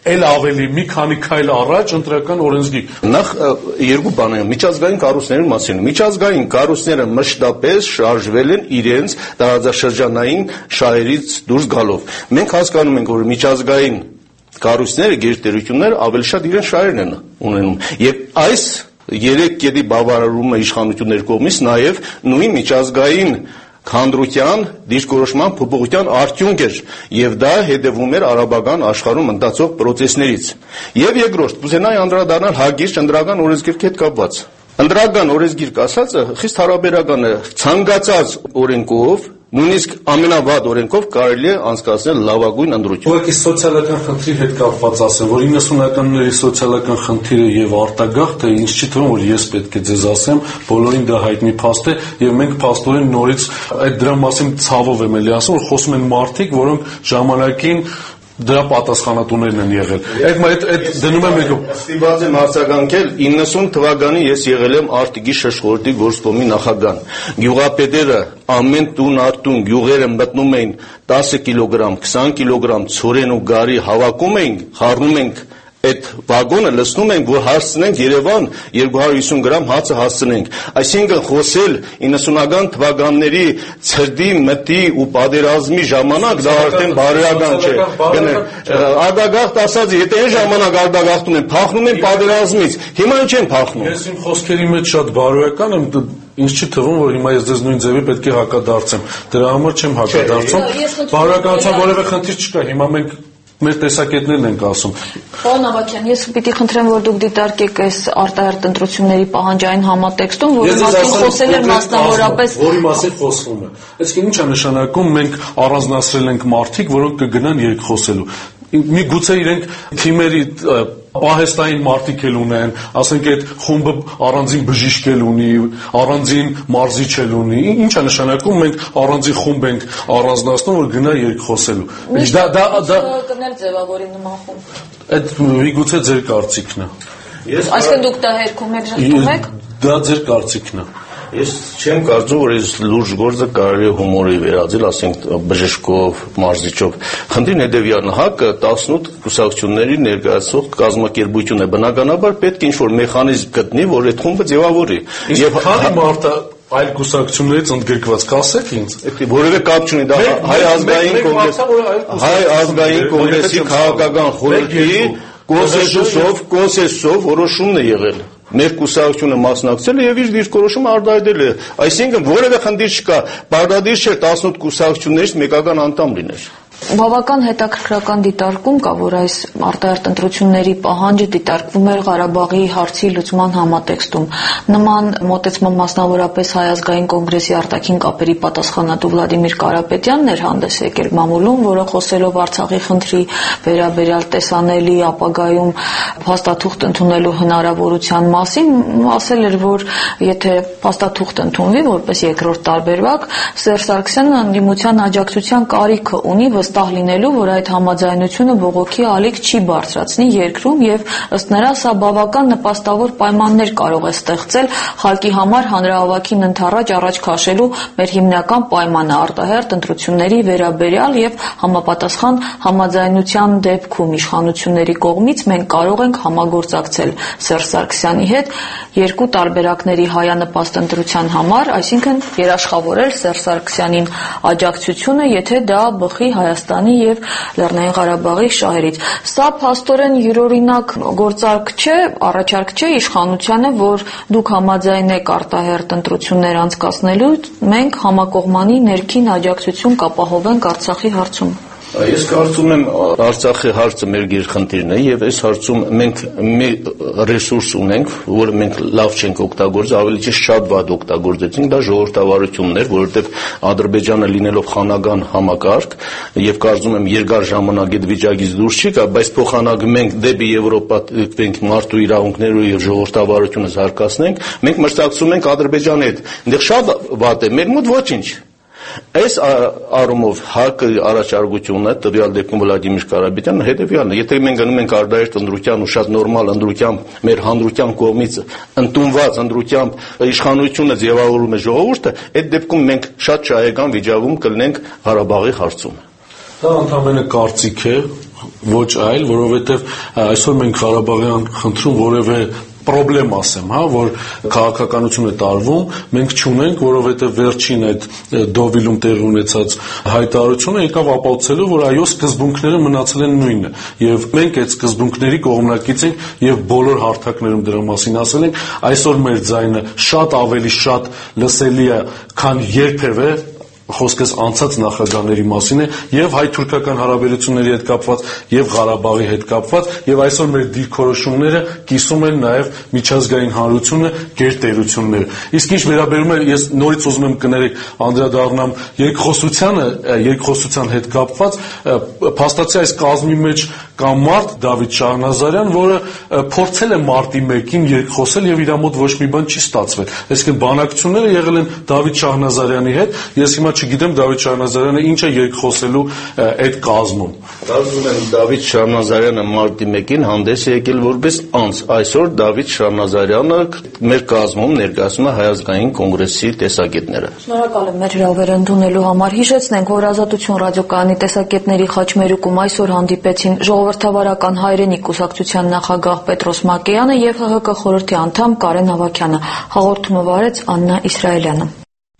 էլ ավելի մի քանի քայլ առաջ ընտրական օրենսգիր։ Նախ երկու բան է միջազգային կառույցների մասին։ Միջազգային կառույցները մշտապես շարժվել են իրենց տարածաշրջանային շահերից դուրս գալով։ Մենք հասկանում ենք, որ միջազգային կառույցները, գերտերությունները ավելի շատ իրենց շահերն են ունենում։ Եվ այս երեք կետի բավարարումը իշխանությունների կողմից նաև նույն միջազգային քանդրության դիրքորոշման փոփոխության արդյունք էր եւ դա հետևում էր արաբական աշխարհում ընթացող process-ներից։ Եվ երկրորդ, կուզենայի անդրադառնալ հագիստ ընտրական օրենսգիրքի հետ կապված։ Ընտրական օրենսգիրք ասածը խիստ հարաբերական է ցանկացած օրենքով, նույնիսկ ամենավատ օրենքով կարելի է անցկացնել լավագույն ընտրություն։ Ուղղակի սոցիալական խնդրի հետ կապված ասեմ, որ 90-ականների սոցիալական խնդիրը եւ արտագաղթը ինձ չի թվում, որ ես պետք է ձեզ ասեմ, բոլորին դա հայտնի փաստ է եւ մենք փաստորեն նորից այդ դրա մասին ցավով եմ էլի ասում, որ խոսում են մարդիկ, որոնք ժամանակին դրա պատասխանատուներն են եղել։ Այդ դնում եմ եկող ստիպված եմ արձագանքել 90 թվականին ես եղել եմ Արտիկի շրջխորհրդի գործկոմի նախագահ։ Գյուղապետերը ամեն տուն առ տուն գյուղերը մտնում էին 10 կիլոգրամ, 20 կիլոգրամ ցորեն ու գարի հավաքում էին, խառնում ենք այդ վագոնը լցնում ենք, որ հասցնենք Երևան 250 գրամ հացը հասցնենք։ Այսինքն խոսել 90-ական թվականների ցրդի, մտի ու պատերազմի ժամանակ դա արդեն բարոյական չէ։ Արտագաղթ ասած, եթե այն ժամանակ արտագաղթում են, փախնում են պատերազմից, հիմա ինչ են փախնում։ Ես իմ խոսքերի մեջ շատ բարոյական եմ, ինձ չի թվում, որ հիմա ես ձեզ նույն ձևի պետք է հակադարձեմ։ Դրա համար չեմ հակադարձում։ Բարոյականության որևէ խնդիր չկա, հիմա մենք մեր տեսակետներն ենք ասում։ Պարոն Ավագյան, ես պիտի խնդրեմ, որ դուք դիտարկեք այս արտահերթ ընտրությունների պահանջային համատեքստում, որի մասին խոսել էր մասնավորապես, որի մասին խոսվում է։ Այսինքն ի՞նչ է նշանակում մենք առանձնացրել ենք մարդիկ, որոնք կգնան երկխոսելու։ Միգուցե իրենք թիմերի պահեստային մարդիկ էլ ունեն, ասենք այդ խումբը առանձին բժիշկ էլ ունի, առանձին մարզիչ էլ ունի։ Ինչ է նշանակում մենք առանձին խումբ ենք առանձնացնում, որ գնա երկխոսելու։ Դա կներ ձևավորի նման խումբ։ Այդ միգուցե ձեր կարծիքն է։ Այսինքն դուք դա հերքում եք, ժխտում եք։ Դա ձեր կարծիքն է։ Ես չեմ կարծում, որ այս լուրջ գործը կարելի է հումորի վերածել, ասենք բժշկով, մարզիչով։ Խնդիրն հետևյալն է, ՀԱԿ-ը 18 կուսակցությունների ներկայացող կազմակերպություն է, բնականաբար պետք է ինչ-որ մեխանիզմ գտնի, որ այդ խումբը ձևավորի։ Եվ քանի մարդը այլ կուսակցություններից ընդգրկված կասեք ինձ։ Որևէ կապ չունի, դա հայ ազգային կոնգրեսի քաղաքական խորհրդի կոնսենսուսով որոշումն է եղել։ Մեր կուսակցությունը մասնակցել է եւ իր դիրքորոշումը արտահայտել է։ Այսինքն որևէ խնդիր չկա, բաղդադիր չէ 18 կուսակցություններից մեկական անդամ լիներ։ Բավական հետաքրքրական դիտարկում կա, որ այս արտահերթ ընտրությունների պահանջը դիտարկվում էր Ղարաբաղի հարցի լուծման համատեքստում։ Նման մոտեցման մասնավորապես Հայ ազգային կոնգրեսի արտաքին կապերի պատասխանատու Վլադիմիր Կարապետյանն էր հանդես եկել մամուլում, որը խոսելով Արցախի խնդրի վերաբերյալ տեսանելի ապագայում փաստաթուղթ ընդունելու հնարավորության մասին, ասել էր, որ եթե փաստաթուղթ ընդունվի որպես երկրորդ տարբերակ, Սերժ Սարգսյանը ընդդիմության աջակցության կարիքը ունի վստահ լինելու, որ այդ համաձայնությունը բողոքի ալիք չի բարձրացնի երկրում եւ ըստ նրա սա բավական նպաստավոր պայմաններ կարող է ստեղծել ՀԱԿ-ի համար հանրահավաքին ընդառաջ առաջ քաշելու մեր հիմնական պայմանը արտահերթ ընտրությունների վերաբերյալ եւ համապատասխան համաձայնության դեպքում իշխանությունների կողմից մենք կարող ենք համագործակցել Սերժ Սարգսյանի հետ երկու տարբերակների հայանպաստ ընտրության համար, այսինքն երաշխավորել Սերժ Սարգսյանին աջակցությունը, եթե դա բխի Հայաստանի եւ Լեռնային Ղարաբաղի շահերից։ Սա փաստորեն յուրօրինակ գործարք չէ, առաջարկ չէ իշխանությանը, որ դուք համաձայնեք արտահերթ ընտրություններ անցկացնելու, մենք համակողմանի ներքին աջակցություն կապահովենք Արցախի հարցում։ Ես կարծում եմ Արցախի հարցը մեր գերխնդիրն է եւ այս հարցում մենք մի ռեսուրս ունենք, որը մենք լավ չենք օգտագործել, ավելի ճիշտ շատ վատ օգտագործեցինք, դա ժողովրդավարությունն էր, որովհետեւ Ադրբեջանը լինելով խանական համակարգ եւ կարծում եմ երկար ժամանակ այդ վիճակից դուրս չի գա, բայց փոխանակ մենք դեպի Եվրոպա ենք մարդու իրավունքներով եւ ժողովրդավարությունը զարգացնենք, մենք մրցակցում ենք Ադրբեջանի հետ։ Այնտեղ շատ վատ է, մեր մոտ ոչինչ։ Այս առումով ՀԱԿ-ի առաջարկությունը տվյալ դեպքում Վլադիմիր Կարապետյանը հետևյալն է. եթե մենք գնում ենք արտահերթ ընտրության ու շատ նորմալ ընտրությամբ մեր հանրության կողմից ընդունված ընտրությամբ իշխանությունը ձևավորում է ժողովուրդը, այդ դեպքում մենք շատ շահեկան վիճակում կլինենք Ղարաբաղի հարցում։ Դա ընդհանրապես կարծիք է, ոչ այլ, որովհետև այսօր մենք Ղարաբաղյան խնդրում որևէ պրոբլեմ ասեմ, որ քաղաքականություն է տարվում, մենք չունենք, որովհետև վերջին այդ Դովիլում տեղի ունեցած հայտարարությունը եկավ ապացուցելու, որ այո, սկզբունքները մնացել են նույնը, եւ մենք այդ սկզբունքների կողմնակից ենք եւ բոլոր հարթակներում դրա մասին ասել ենք, այսօր մեր ձայնը շատ ավելի շատ լսելի է, քան երբևէ խոսքս անցած նախագահների մասին է եւ հայ-թուրքական հարաբերությունների հետ կապված եւ Ղարաբաղի հետ կապված եւ այսօր մեր դիրքորոշումները կիսում են նաեւ միջազգային հանրությունը գերտերությունները։ Իսկ ինչ վերաբերում է, ես նորից ուզում եմ կներեք անդրադառնամ երկխոսության հետ կապված, փաստացի այս կազմի մեջ կա մարդ Դավիթ Շահնազարյան, որը փորձել է մարտի 1-ին երկխոսել եւ իր մոտ ոչ մի բան չի ստացվել։ Այսինքն բանակցությունները եղել են Դավիթ Շահնազարյանի հետ, ես հիմա չգիտեմ Դավիթ Շահնազարյանը ինչ է երկխոսելու այդ կազմում։ Կարծում եմ Դավիթ Շահնազարյանը մարտի 1-ին հանդես է եկել որպես անձ։ Այսօր Դավիթ Շահնազարյանը մեր կազմում ներկայացնում է Հայ ազգային կոնգրեսի տեսակետները։ Շնորհակալ եմ մեր հրավերը ընդունելու համար։ Հիշեցնենք, որ Ազատություն ռադիոկայանի տեսակետների խաչմերուկում այսօր հանդիպեցին Ժողովրդավարական հայրենիք կուսակցության նախագահ Պետրոս Մակեյանը եւ ՀՀԿ խորհրդի անդամ Կարեն Ավագյանը։ Հաղորդումը վարեց Աննա Իսրայելյանը։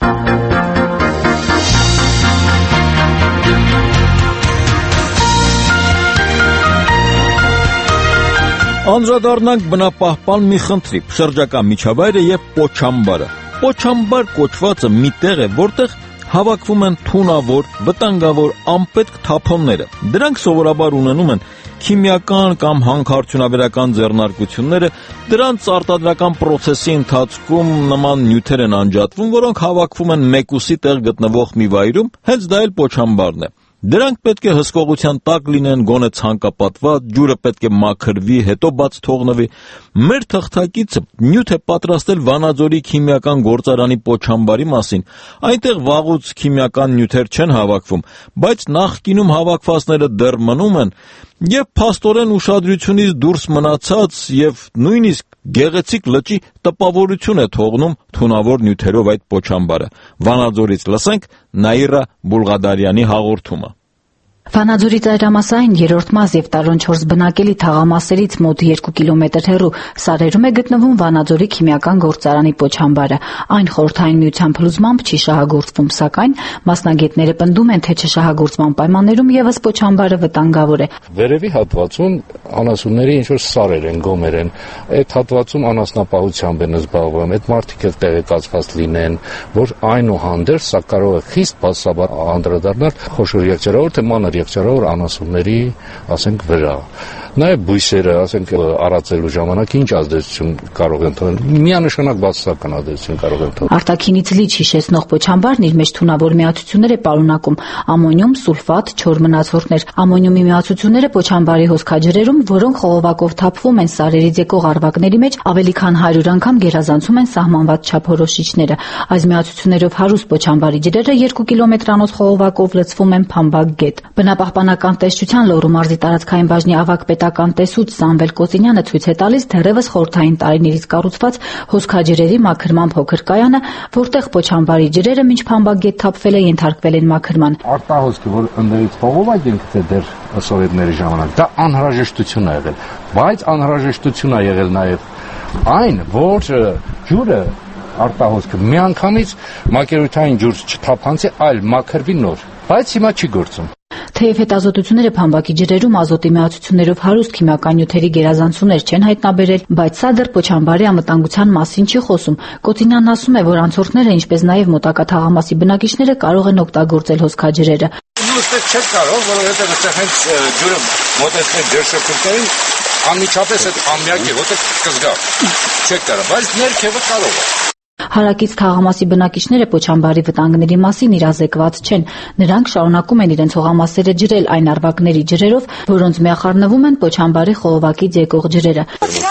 Անդրադառնանք բնապահպան մի խնդրի՝ շրջակա միջավայրը եւ Պոչամբարը։ Պոչամբար կոչվածը մի տեղ է, որտեղ հավաքվում են թունավոր, վտանգավոր, անպետք թափոնները։ Դրանք սովորաբար ունենում են քիմիական կամ հանքարդյունաբերական ձեռնարկությունները, դրանց արտադրական պրոցեսի ընթացքում նման նյութեր են անջատվում, որոնք հավաքվում են մեկուսի տեղ գտնվող մի վայրում, հենց դա էլ Պոչամբարն է։ Դրանք պետք է հսկողության տակ լինեն, գոնե ցանկապատված, ջուրը պետք է մաքրվի, հետո բաց թողնվի։ Մեր թղթակիցը նյութ է պատրաստել Վանաձորի քիմիական գործարանի Պոչամբարի մասին։ Այնտեղ վաղուց քիմիական նյութեր չեն հավաքվում, բայց նախկինում հավաքվածները դեռ մնում են, եւ փաստորեն ուշադրությունից դուրս մնացած եւ նույնիսկ գեղեցիկ լճի տպավորություն է թողնում թունավոր նյութերով այդ Պոչամբարը։ Վանաձորից լսենք Նաիրա Բուլղադարյանի հաղորդումը։ Վանաձորի ծայրամասային 3-րդ մաս եւ Տարոն 4 բնակելի թաղամասերից մոտ 2 կիլոմետր հեռու սարերում է գտնվում Վանաձորի քիմիական գործարանի Պոչամբարը։ Այն խորհրդային միության փլուզմամբ չի շահագործվում, սակայն մասնագետները պնդում են, թե չշահագործման պայմաններում եւս Պոչամբարը վտանգավոր է։ Վերևի հատվածում անասունների ինչ որ սարեր են, գոմեր են։ Այդ հատվածում անասնապահությամբ են զբաղվում, այդ մարդիկ էլ տեղեկացված լինեն, որ այնուհանդերձ սա կարող է խիստ բացաբար անդրադառնալ խոշոր եղջերավոր թե մանր եղջերավոր անասունների, ասենք, վրա։ Նաև բույսերը, ասենք, արածելու ժամանակ ինչ ազդեցություն կարող են թողնել, միանշանակ բացասական ազդեցություն կարող են թողնել։ Արտաքինից լիճ հիշեցնող Պոչամբարն իր մեջ թունավոր միացություններ է պարունակում՝ ամոնիում, սուլֆատ, չոր մնացորդներ։ Ամոնիումի միացությունները Պոչամբարի հոսքաջրերում, որոնք խողովակով թափվում են սարերից եկող արվակների մեջ, ավելի քան 100 անգամ գերազանցում են սահմանված չափորոշիչները։ Այս միացություններով հարուստ Պոչամբարի ջրերը 2 կիլոմետրանոց խողովակով լցվում են Փամբակ գետ։ Բնապահպանական տեսչության Լոռու մարզի տարածքային բաժնի ավագ պետական տեսուչ Սամվել Կոծինյանը ցույց է տալիս դեռևս խորհրդային տարիներից կառուցված հոսքաջրերի մաքրման փոքր կայանը, որտեղ Պոչամբարի ջրերը մինչ Փամբակ գետ թափվել է ենթարկվել են մաքրման։ Արտահոսքը, որ ընդերից խողովակ են գցել դեռ սովետների ժամանակ, դա անհրաժեշտություն է եղել, բայց անհրաժեշտություն է եղել նաև այն, որ ջուրը արտահոսքը միանգամից մակերութային ջուր չթափանցի, այլ մաքրվի նոր, բայց հիմա չի գործում։ Թեև հետազոտությունները Փամբակի ջրերում ազոտի միացություններով հարուստ քիմիական նյութերի գերազանցումներ չեն հայտնաբերել, բայց սա դեռ Պոչամբարի անվտանգության մասին չի խոսում։ Կոծինյանն ասում է, որ անցորդները, ինչպես նաև մոտակա թաղամասի բնակիչները կարող են օգտագործել հոսքաջրերը։ Ուստեղ չեք կարող, որովհետև այստեղ հենց ջուրը մոտեցնել ջրշփույթներին անմիջապես այդ ամյակի հոտը կզգա։ Չեք կարող, բայց ներքևը կարող է։ Հարակից թաղամասի բնակիչները Պոչամբարի վտանգների մասին իրազեկված չեն։ Նրանք շարունակում են իրենց հողամասերը ջրել այն արվակների ջրերով, որոնց միախառնվում են Պոչամբարի խողովակից եկող ջրերը։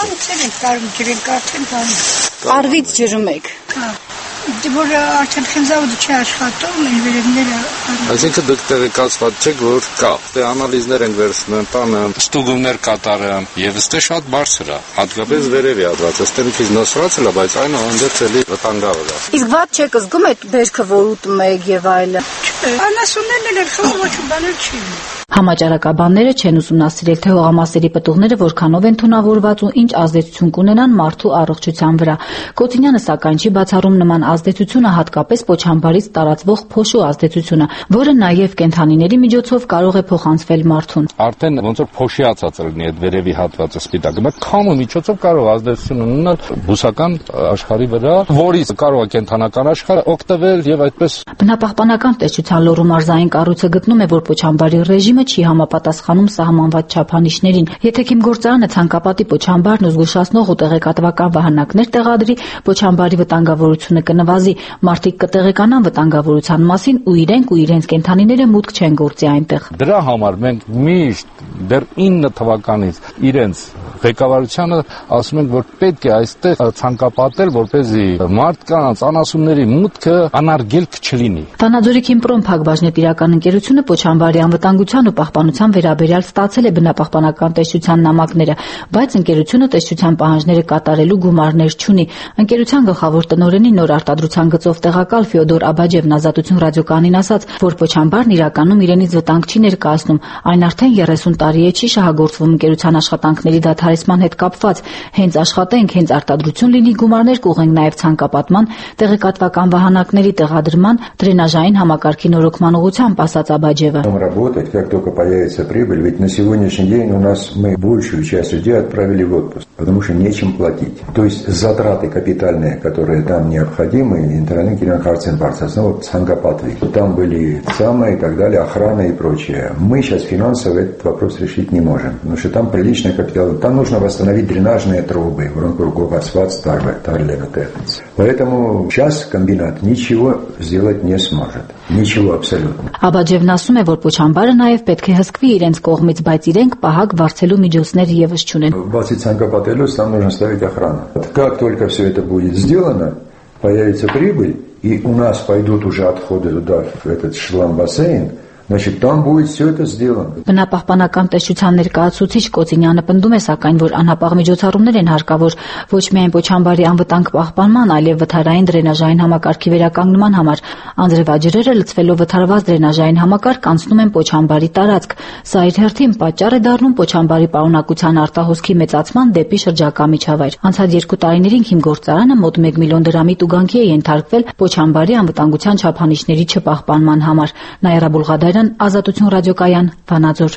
Արվից ջրում եք։ Որ արդեն խնձավը չի աշխատում, այն վերևները։ Այսինքն դուք տեղեկացված չեք, որ կա։ Դե անալիզներ են վերցնում, տանը ստուգումներ կատարում, եւ այստեղ շատ բարձր է, հատկապես վերևի հատվածը, այստեղ մի քիչ նոսրացել է, բայց այնուհանդերձ էլի վտանգավոր է։ Իսկ ված չեք զգում այդ բերքը, որ ուտում եք եւ այլն։ Անասուններն էլ խորոված բաներ չի։ Համաճարակաբանները չեն ուսումնասիրել, թե հողամասերի պտուղները որքանով են թունավորված ու ինչ ազդեցություն կունենան մարդու առողջության վրա։ Կոծինյանը սակայն չի բացառում նման ազդեցությունը, հատկապես պոչամբարից տարածվող փոշու ազդեցությունը, որը նաև կենդանիների միջոցով կարող է փոխանցվել մարդուն։ Արդեն ոնց որ փոշիացած լինի այդ վերևի հատվածը սպիտակը, բայց քամու միջոցով կարող ազդեցություն ունենալ բուսական աշխարհի վրա, որից կարող է կենդանական աշխարհը օգտվել եւ այդպես։ Բնապահպանական տեսչության լոռու մարզային կառույցը գտնում է, որ պոչամբարի ռեժիմը չի համապատասխանում սահմանված չափանիշներին։ Եթե քիմգործարանը ցանկապատի պոչամբարն ու զգուշացնող ու տեղեկատվական վահանակներ տեղադրի, պոչամբարի վտանգավորությունը կնվազի, մարդիկ կտեղեկանան վտանգավորության մասին ու իրենց կենդանիները մուտք չեն գործի այնտեղ։ Դրա համար մենք միշտ դեռ 9 թվականից իրենց ղեկավարությանը ասում ենք, որ պետք է այստեղ ցանկապատել, որպեսզի մարդկանց անասունների մուտքը անարգելք չլինի։ Վանաձորի Քիմպրոմ փակbaşնետիրական ընկերությունը պոչամբարի անվտանգության ու պահպանության վերաբերյալ ստացել է բնապահպանական տեսչության նամակները, բայց ընկերությունը տեսչության պահանջները կատարելու գումարներ չունի։ Ընկերության գլխավոր տնօրենի նոր արտադրության գծով տեղակալ Ֆյոդոր Աբաջևն Ազատություն ռադիոկայանին ասաց, որ պոչամբարն իրականում իրենից վտանգ չի ներկայացնում, այն արդեն 30 տարի է չի շահագործվում ընկերության աշխատանքների դադարեցման հետ կապված։ Հենց աշխատենք, հենց արտադրություն լինի, гумարներ կուղենք նաև ցանկապատման, տեղեկատվական վահանակների տեղադրման, դրենաժային համակարգի նորոգման ուղղությամբ, ասաց Աբաջևը։ Работать, как только появится прибыль, ведь на сегодняшний день у нас мы большую часть людей отправили в отпуск, потому что нечем платить. То есть затраты капитальные, которые там необходимы, интернет харцен вот Цангапатви. Там были ЦАМы и так далее, охрана и прочее. Мы сейчас финансово этот вопрос решить не можем, потому что там приличный капитал. Там нужно восстановить дренажные трубы, поэтому сейчас комбинат ничего сделать не сможет. Ничего абсолютно. Աբաջևն ասում է, որ պոչամբարը նաև պետք է հսկվի իրենց կողմից, բայց իրենք պահակ վարձելու միջոցներ եւս չունեն։ Բացի ցանկապատելուց, там нужно ставить охрану. Как только все это будет сделано, появится прибыль, и у нас пойдут уже отходы туда, в этот шлам-бассейн, значит, там будет все это сделано. Բնապահպանական տեսչության ներկայացուցիչ Կոծինյանը պնդում է, սակայն, որ անհապաղ միջոցառումներ են հարկավոր ոչ միայն պոչամբարի անվտանգ պահպանման, այլև վթարային դրենաժային համակարգի վերականգնման համար։ Անձրևաջրերը լցվելով վթարված դրենաժային համակարգ անցնում են պոչամբարի տարածք։ Սա իր հերթին պատճառ է դառնում պոչամբարի պարունակության արտահոսքի մեծացման դեպի շրջակա միջավայր։ Անցած 2 տարիներին Քիմգործարանը մոտ 1 միլիոն դրամի տուգանքի է ենթարկվել պոչամբարի անվտանգության չափանիշների չպահպանման համար։ Նաիրա Բուլղադարյան, Ազատություն ռադիոկայան, Վանաձոր։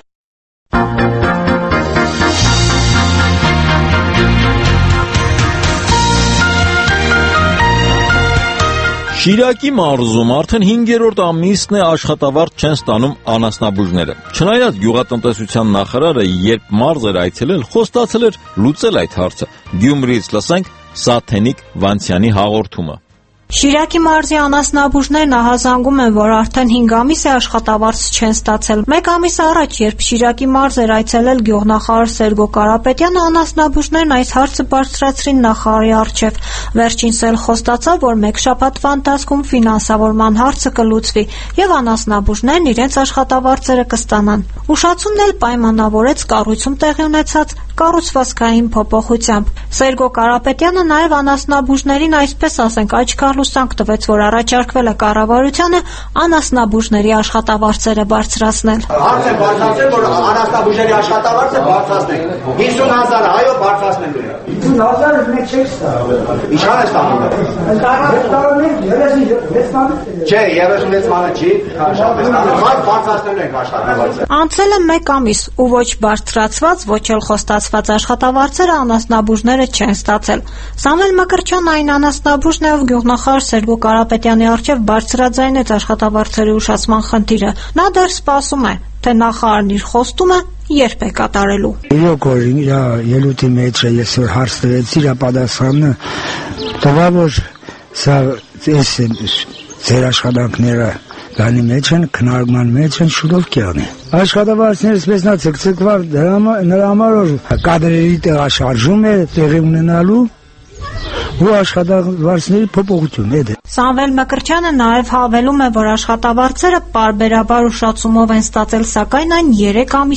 Շիրակի մարզում արդեն 5-րդ ամիսն է աշխատավարձ չեն ստանում անասնաբուժները։ Չնայած գյուղատնտեսության նախարարը, երբ մարզ էր այցելել, խոստացել էր լուծել այդ հարցը։ Գյումրիից լսենք Սաթենիկ Վանցյանի հաղորդումը։ Շիրակի մարզի անասնաբուժներն ահազանգում են, որ արդեն 5 ամիս է աշխատավարձ չեն ստացել։ 1 ամիս առաջ, երբ Շիրակի մարզ էր այցելել գյուղնախարար Սերգո Կարապետյանը, անասնաբուժներն այս հարցը բարձրացրին նախարարի առջև։ Վերջինս էլ խոստացավ, որ 1 շաբաթվա ընթացքում ֆինանսավորման հարցը կլուծվի եւ անասնաբուժներն իրենց աշխատավարձերը կստանան։ Ուշացումն էլ պայմանավորեց կառույցում տեղի ունեցած կառուցվածքային փոփոխությամբ։ Սերգո Կարապետյանը նաեւ անասնաբուժներին, այսպես ասենք, աչքար լուսանք տվեց, որ առաջարկվել է կառավարությանը անասնաբուժների աշխատավարձերը բարձրացնել։ Հարց է բարձրացել, որ անասնաբուժների աշխատավարձը բարձրացնենք։ 50,000, այո, բարձրացնենք։ 50,000-ը մենք չենք ստանում։ Ինչքան է ստանում։ Չէ, 36 մանը չի, շատ բարձրացնելու ենք աշխատավարձը։ Անցել է 1 ամիս, ու ոչ բարձրացված, ոչ էլ խոստացված աշխատավարձերը անասնաբուժները չեն ստացել։ Սամվել Մկրտչյանն այն անասնաբուժն է, ով գյուղնախարար Սերգո Կարապետյանի առջև բարձրաձայնեց աշխատավարձերի ուշացման խնդիրը։ Նա դեռ սպասում է, թե նախարարն իր խոստումը երբ է կատարելու։ Իրոք որ իր ելույթի մեջ ես որ հարց տվեցի, իր պատասխանը տվա, որ սա ձեր աշխատանքները գանի մեջ են, քննարկման մեջ են, շուտով կյանի։ Աշխատավարձները այսպես նա ցկցկվար նրա համար որ կադրերի տեղաշարժում է տեղի ունենալու ու աշխատավարձների փոփոխություն է։ Սամվել Մկրտչյանը նաև հավելում է, որ աշխատավարձերը պարբերաբար ուշացումով են ստացել, սակայն այն 3 ամիս է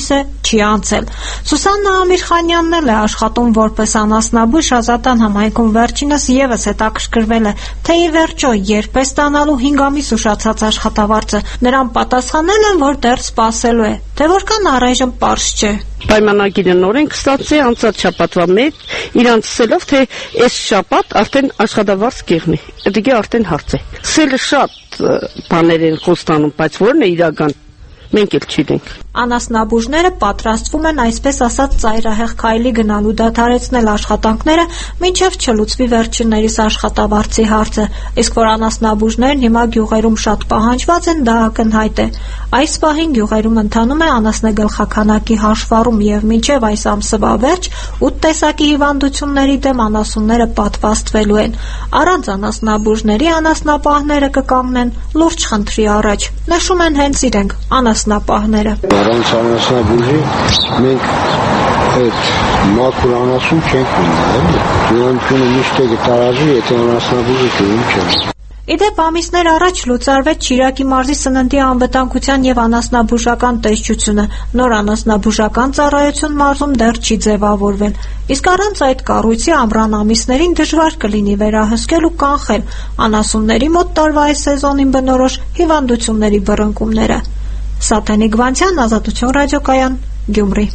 չի անցել։ Սուսաննա Ամիրխանյանն էլ է աշխատում որպես անասնաբույժ Ազատան համայնքում, վերջինս եւս հետաքրքրվել է, թե ի վերջո երբ է ստանալու 5 ամիս ուշացած աշխատավարձը։ Նրան պատասխանել են, որ դեռ սպասելու է, թե որքան առայժմ պարզ չէ։ Պայմանագիրը նորենք ստացել է անցած շաբաթվա մեջ, իրանցելով թե այս շաբաթ արդեն աշխատավարձ կեղնի։ Դե արդեն հարց է։ Սելը շատ բաներ են խոստանում, բայց որն է իրական մենք էլ չգիտենք։ Անասնաբուժները պատրաստվում են այսպես ասած ծայրահեղ քայլի գնալու, դադարեցնել աշխատանքները, մինչև չլուծվի վերջիններիս աշխատավարձի հարցը, իսկ որ անասնաբուժներն հիմա գյուղերում շատ պահանջված են, դա ակնհայտ է։ Այս պահին գյուղերում ընթանում է անասնագլխաքանակի հաշվառում եւ մինչև այս ամսվա վերջ 8 տեսակի հիվանդությունների դեմ անասունները պատվաստվելու են։ Առանց անասնաբուժների անասնապահները կկանգնեն լուրջ խնդրի առաջ։ Նշում են հենց իրենք անասնապահները։ Առանց անասնաբուժի մենք այդ մաքուր անասուն չենք ունենալ։ Նրանցունը միշտ է տարածի, եթե անասնաբուժը դուրս չէ։ Իդեպ ամիսներ առաջ լուծարվեց Շիրակի մարզի սննդի անվտանգության եւ անասնաբուժական տեսչությունը։ Նոր անասնաբուժական ծառայություն մարզում դեռ չի ձևավորվել։ Իսկ առանց այդ կառույցի ամռան ամիսներին դժվար կլինի վերահսկել ու կանխել անասունների մոտ տարվա այս սեզոնին բնորոշ հիվանդությունների բռնկումները։ Սաթենիկ Վանցյան, Ազատություն ռադիոկայան, Գյումրի։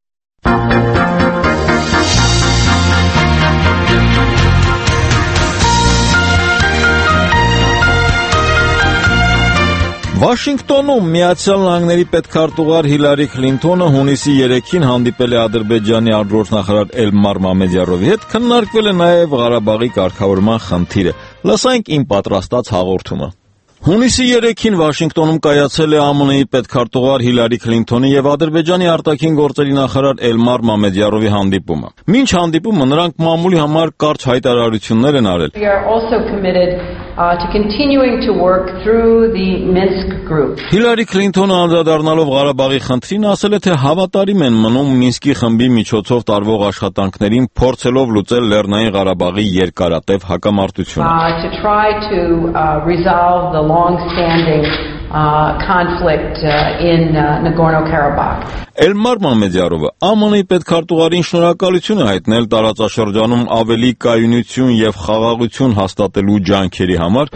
Վաշինգտոնում Միացյալ Նահանգների պետքարտուղար Հիլարի Քլինթոնը հունիսի 3-ին հանդիպել է Ադրբեջանի արտգործնախարար Էլմար Մամեդյարովի հետ, քննարկվել է նաև Ղարաբաղի կարգավորման խնդիրը։ Լսենք իմ պատրաստած հաղորդումը։ Հունիսի 3-ին Վաշինգտոնում կայացել է ԱՄՆ-ի պետքարտուղար Հիլարի Քլինթոնի եւ Ադրբեջանի արտաքին գործերի նախարար Էլմար Մամեդյարովի հանդիպումը։ Մինչ հանդիպումը նրանք մամուլի համար կարճ հայտարարություններ են արել։ To continuing to work through the Minsk group. Հիլարի Քլինթոնը անդրադառնալով Ղարաբաղի խնդրին ասել է, թե հավատարիմ են մնում Մինսկի խմբի միջոցով տարվող աշխատանքներին, փորձելով լուծել Լեռնային Ղարաբաղի երկարատև հակամարտությունը։ To try to resolve the long-standing conflict in Nagorno-Karabakh. Էլմար Մամեդյարովը ԱՄՆ-ի պետքարտուղարին շնորհակալություն է հայտնել տարածաշրջանում ավելի կայունություն եւ խաղաղություն հաստատելու ջանքերի համար։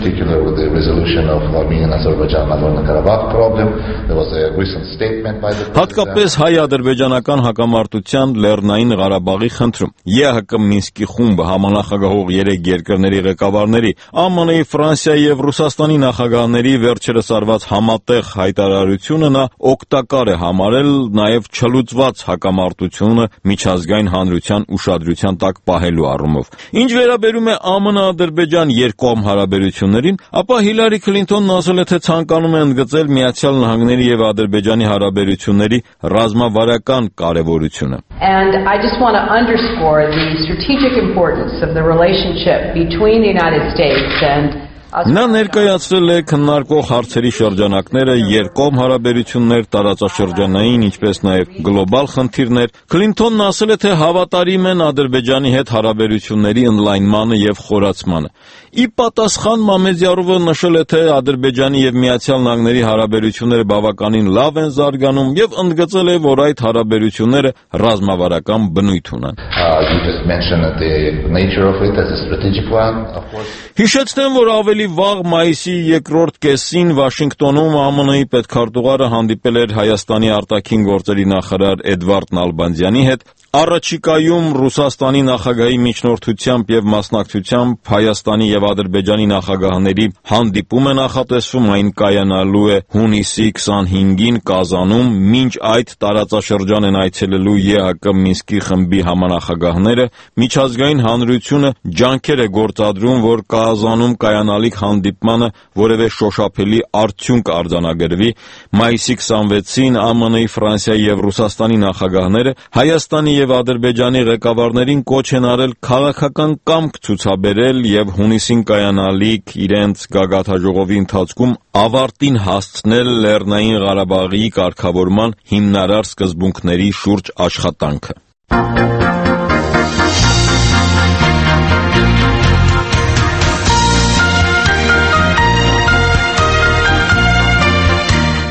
Հատկապես հայ-ադրբեջանական հակամարտության Լեռնային Ղարաբաղի խնդրում։ ԵՀԿ Մինսկի խումբը համանախագահող 3 երկրների ղեկավարների, ԱՄՆ-ի, Ֆրանսիայի եւ Ռուսաստանի նախագահների վերջերս արված համատեղ հայտարարությունը նա օգտակար է համարել նաև չլուծված հակամարտությունը միջազգային հանրության ուշադրության տակ պահելու առումով։ Ինչ վերաբերում է ԱՄՆ-Ադրբեջան երկկողմ հարաբերություններին, ապա Հիլարի Քլինթոնն ասել է, թե ցանկանում է ընդգծել Միացյալ Նահանգների եւ Ադրբեջանի հարաբերությունների ռազմավարական կարեւորությունը։ And I just want to underscore the strategic importance of the relationship between the United States and Նա ներկայացրել է քննարկող հարցերի շրջանակները, երկկողմ հարաբերություններ, տարածաշրջանային, ինչպես նաև գլոբալ խնդիրներ։ Քլինթոնն ասել է, թե հավատարիմ են Ադրբեջանի հետ հարաբերությունների ընդլայնմանը եւ խորացմանը։ Ի պատասխան Մամեդյարովը նշել է, թե Ադրբեջանի եւ Միացյալ Նահանգների հարաբերությունները բավականին լավ են զարգանում եւ ընդգծել է, որ այդ հարաբերությունները ռազմավարական բնույթ ունեն։ Հիշեցնեմ, որ ավելի վաղ մայիսի երկրորդ կեսին Վաշինգտոնում ԱՄՆ-ի պետքարտուղարը հանդիպել էր Հայաստանի արտաքին գործերի նախարար Էդվարդ Նալբանդյանի հետ։ Առաջիկայում Ռուսաստանի նախագահի միջնորդությամբ եւ մասնակցությամբ Հայաստանի եւ Ադրբեջանի նախագահների հանդիպում է նախատեսվում, այն կայանալու է հունիսի 25-ին Կազանում, մինչ այդ տարածաշրջան են այցելելու ԵՀԿ Մինսկի խմբի համանախագահները, միջազգային հանրությունը ջանքեր է գործադրում, որ Կազանում կայանալիք հանդիպմանը որևէ շոշափելի արդյունք արձանագրվի։ Մայիսի 26-ին ԱՄՆ-ի, Ֆրանսիայի եւ Ռուսաստանի նախագահները Հայաստանի եւ Ադրբեջանի ղեկավարներին կոչ են արել քաղաքական կամք ցուցաբերել եւ հունիսին կայանալիք իրենց գագաթաժողովի ընթացքում ավարտին հասցնել Լեռնային Ղարաբաղի կարգավորման հիմնարար սկզբունքների շուրջ աշխատանքը։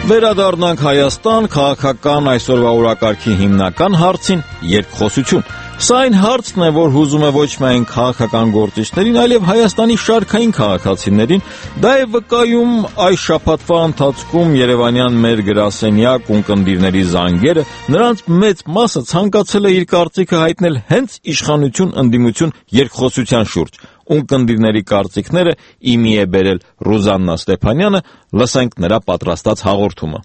Վերադառնանք Հայաստան, քաղաքական այսօրվա օրակարգի հիմնական հարցին՝ երկխոսություն։ Սա այն հարցն է, որ հուզում է ոչ միայն քաղաքական գործիչներին, այլև Հայաստանի շարքային քաղաքացիներին։ Դա է վկայում այս շաբաթվա ընթացքում երևանյան մեր գրասենյակ ունկնդիրների զանգերը, նրանց մեծ մասը ցանկացել է իր կարծիքը հայտնել հենց իշխանություն-ընդդիմություն երկխոսության շուրջ։ Ունկնդիրների կարծիքները իմի է բերել Ռուզաննա Ստեփանյանը, լսենք նրա պատրաստած հաղորդումը։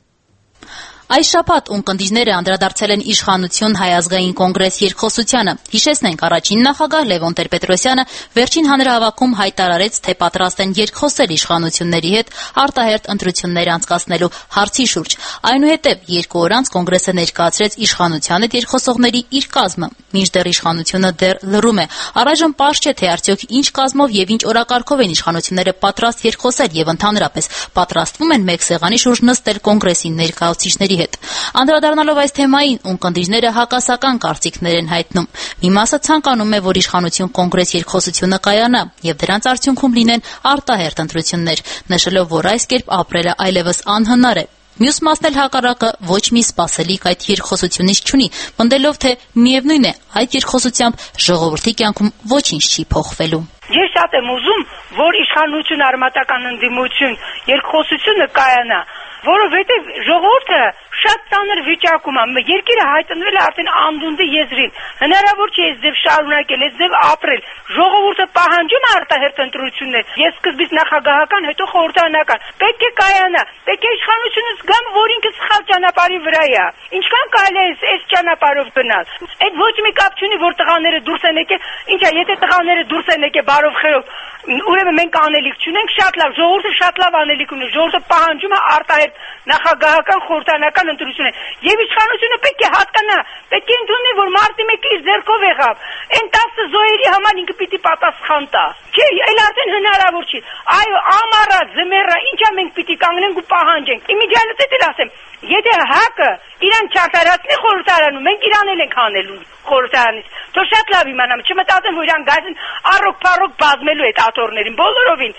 Այս շաբաթ ունկնդիրները անդրադարձել են իշխանություն Հայ ազգային կոնգրես երկխոսությանը։ Հիշեցնենք, առաջին նախագահ Լևոն Տեր-Պետրոսյանը վերջին հանրահավաքում հայտարարեց, թե պատրաստ են երկխոսել իշխանությունների հետ արտահերթ ընտրություններ անցկացնելու հարցի շուրջ։ Այնուհետև 2 օր անց կոնգրեսը ներկայացրեց իշխանության հետ երկխոսողների իր կազմը, մինչդեռ իշխանությունը դեռ լռում է։ Առայժմ պարզ չէ, թե արդյոք ինչ կազմով եւ ինչ օրակարգով են իշխանությունները պատրաստ երկխոսել եւ ընդհանրապես պատրաստվում են մեկ սեղանի շուրջ նստել կոնգրեսի ներկայացուցիչների հետ։ Անդրադառնալով այս թեմային, ունկնդիրները հակասական կարծիքներ են հայտնում։ Մի մասը ցանկանում է, որ իշխանություն կոնգրես երկխոսությունը կայանա եւ դրանց արդյունքում լինեն արտահերթ ընտրություններ, նշելով, որ այս կերպ ապրելը այլևս անհնար է։ Մյուս մասն էլ հակառակը ոչ մի սպասելիք այդ երկխոսությունից չունի, պնդելով, թե միևնույն է, այդ երկխոսությամբ ժողովրդի կյանքում ոչինչ չի փոխվելու։ Ես շատ եմ ուզում, որ իշխանություն, արմատական ընդդիմություն, երկխոսությունը կայանա, որովհետև ժողովուրդը շատ ծանր վիճակում է, երկիրը հայտնվել է արդեն անդունդի եզրին, հնարավոր չէ այս ձև շարունակել, այս ձև ապրել, ժողովուրդը պահանջում է արտահերթ ընտրություններ, ես սկզբից նախագահական, հետո խորհրդարանական, պետք է կայանա, պետք է իշխանությունը զգամ, որ ինքը սխալ ճանապարհի վրա է, ինչքան կարելի է այս ճանապարհով գնալ, այդ ոչ մի կապ չունի, որ տղաները դուրս են եկել, ինչ է, եթե տղաները դուրս են եկել բարով խերով, ուրեմն մենք անելիք չունենք, շատ լավ, ժողովուրդը շատ լավ անելիք ունի, ժողովուրդը պահանջում է արտահերթ նախագահական խորհրդարանական ընտրություններ եւ իշխանությունը պետք է հատկանա, պետք է ընդունի, որ մարտի 1-ը իր ձեռքով եղավ, այն 10 զոհերի համար ինքը պիտի պատասխան տա, չէ, այլ արդեն հնարավոր չի, այո, ամառա, ձմեռա, ինչա մենք պիտի կանգնենք ու պահանջենք, իմիջիալից էլ ասեմ, եթե ՀԱԿ-ը իրան չարտարացնի խորհրդարանում, մենք իրան էլ ենք հանելու խորհրդարանից, թող շատ լավ իմանամ, չմտածեմ, որ իրան գազին առոք-փառոք բազմելու այդ աթոռներին, բոլորովին։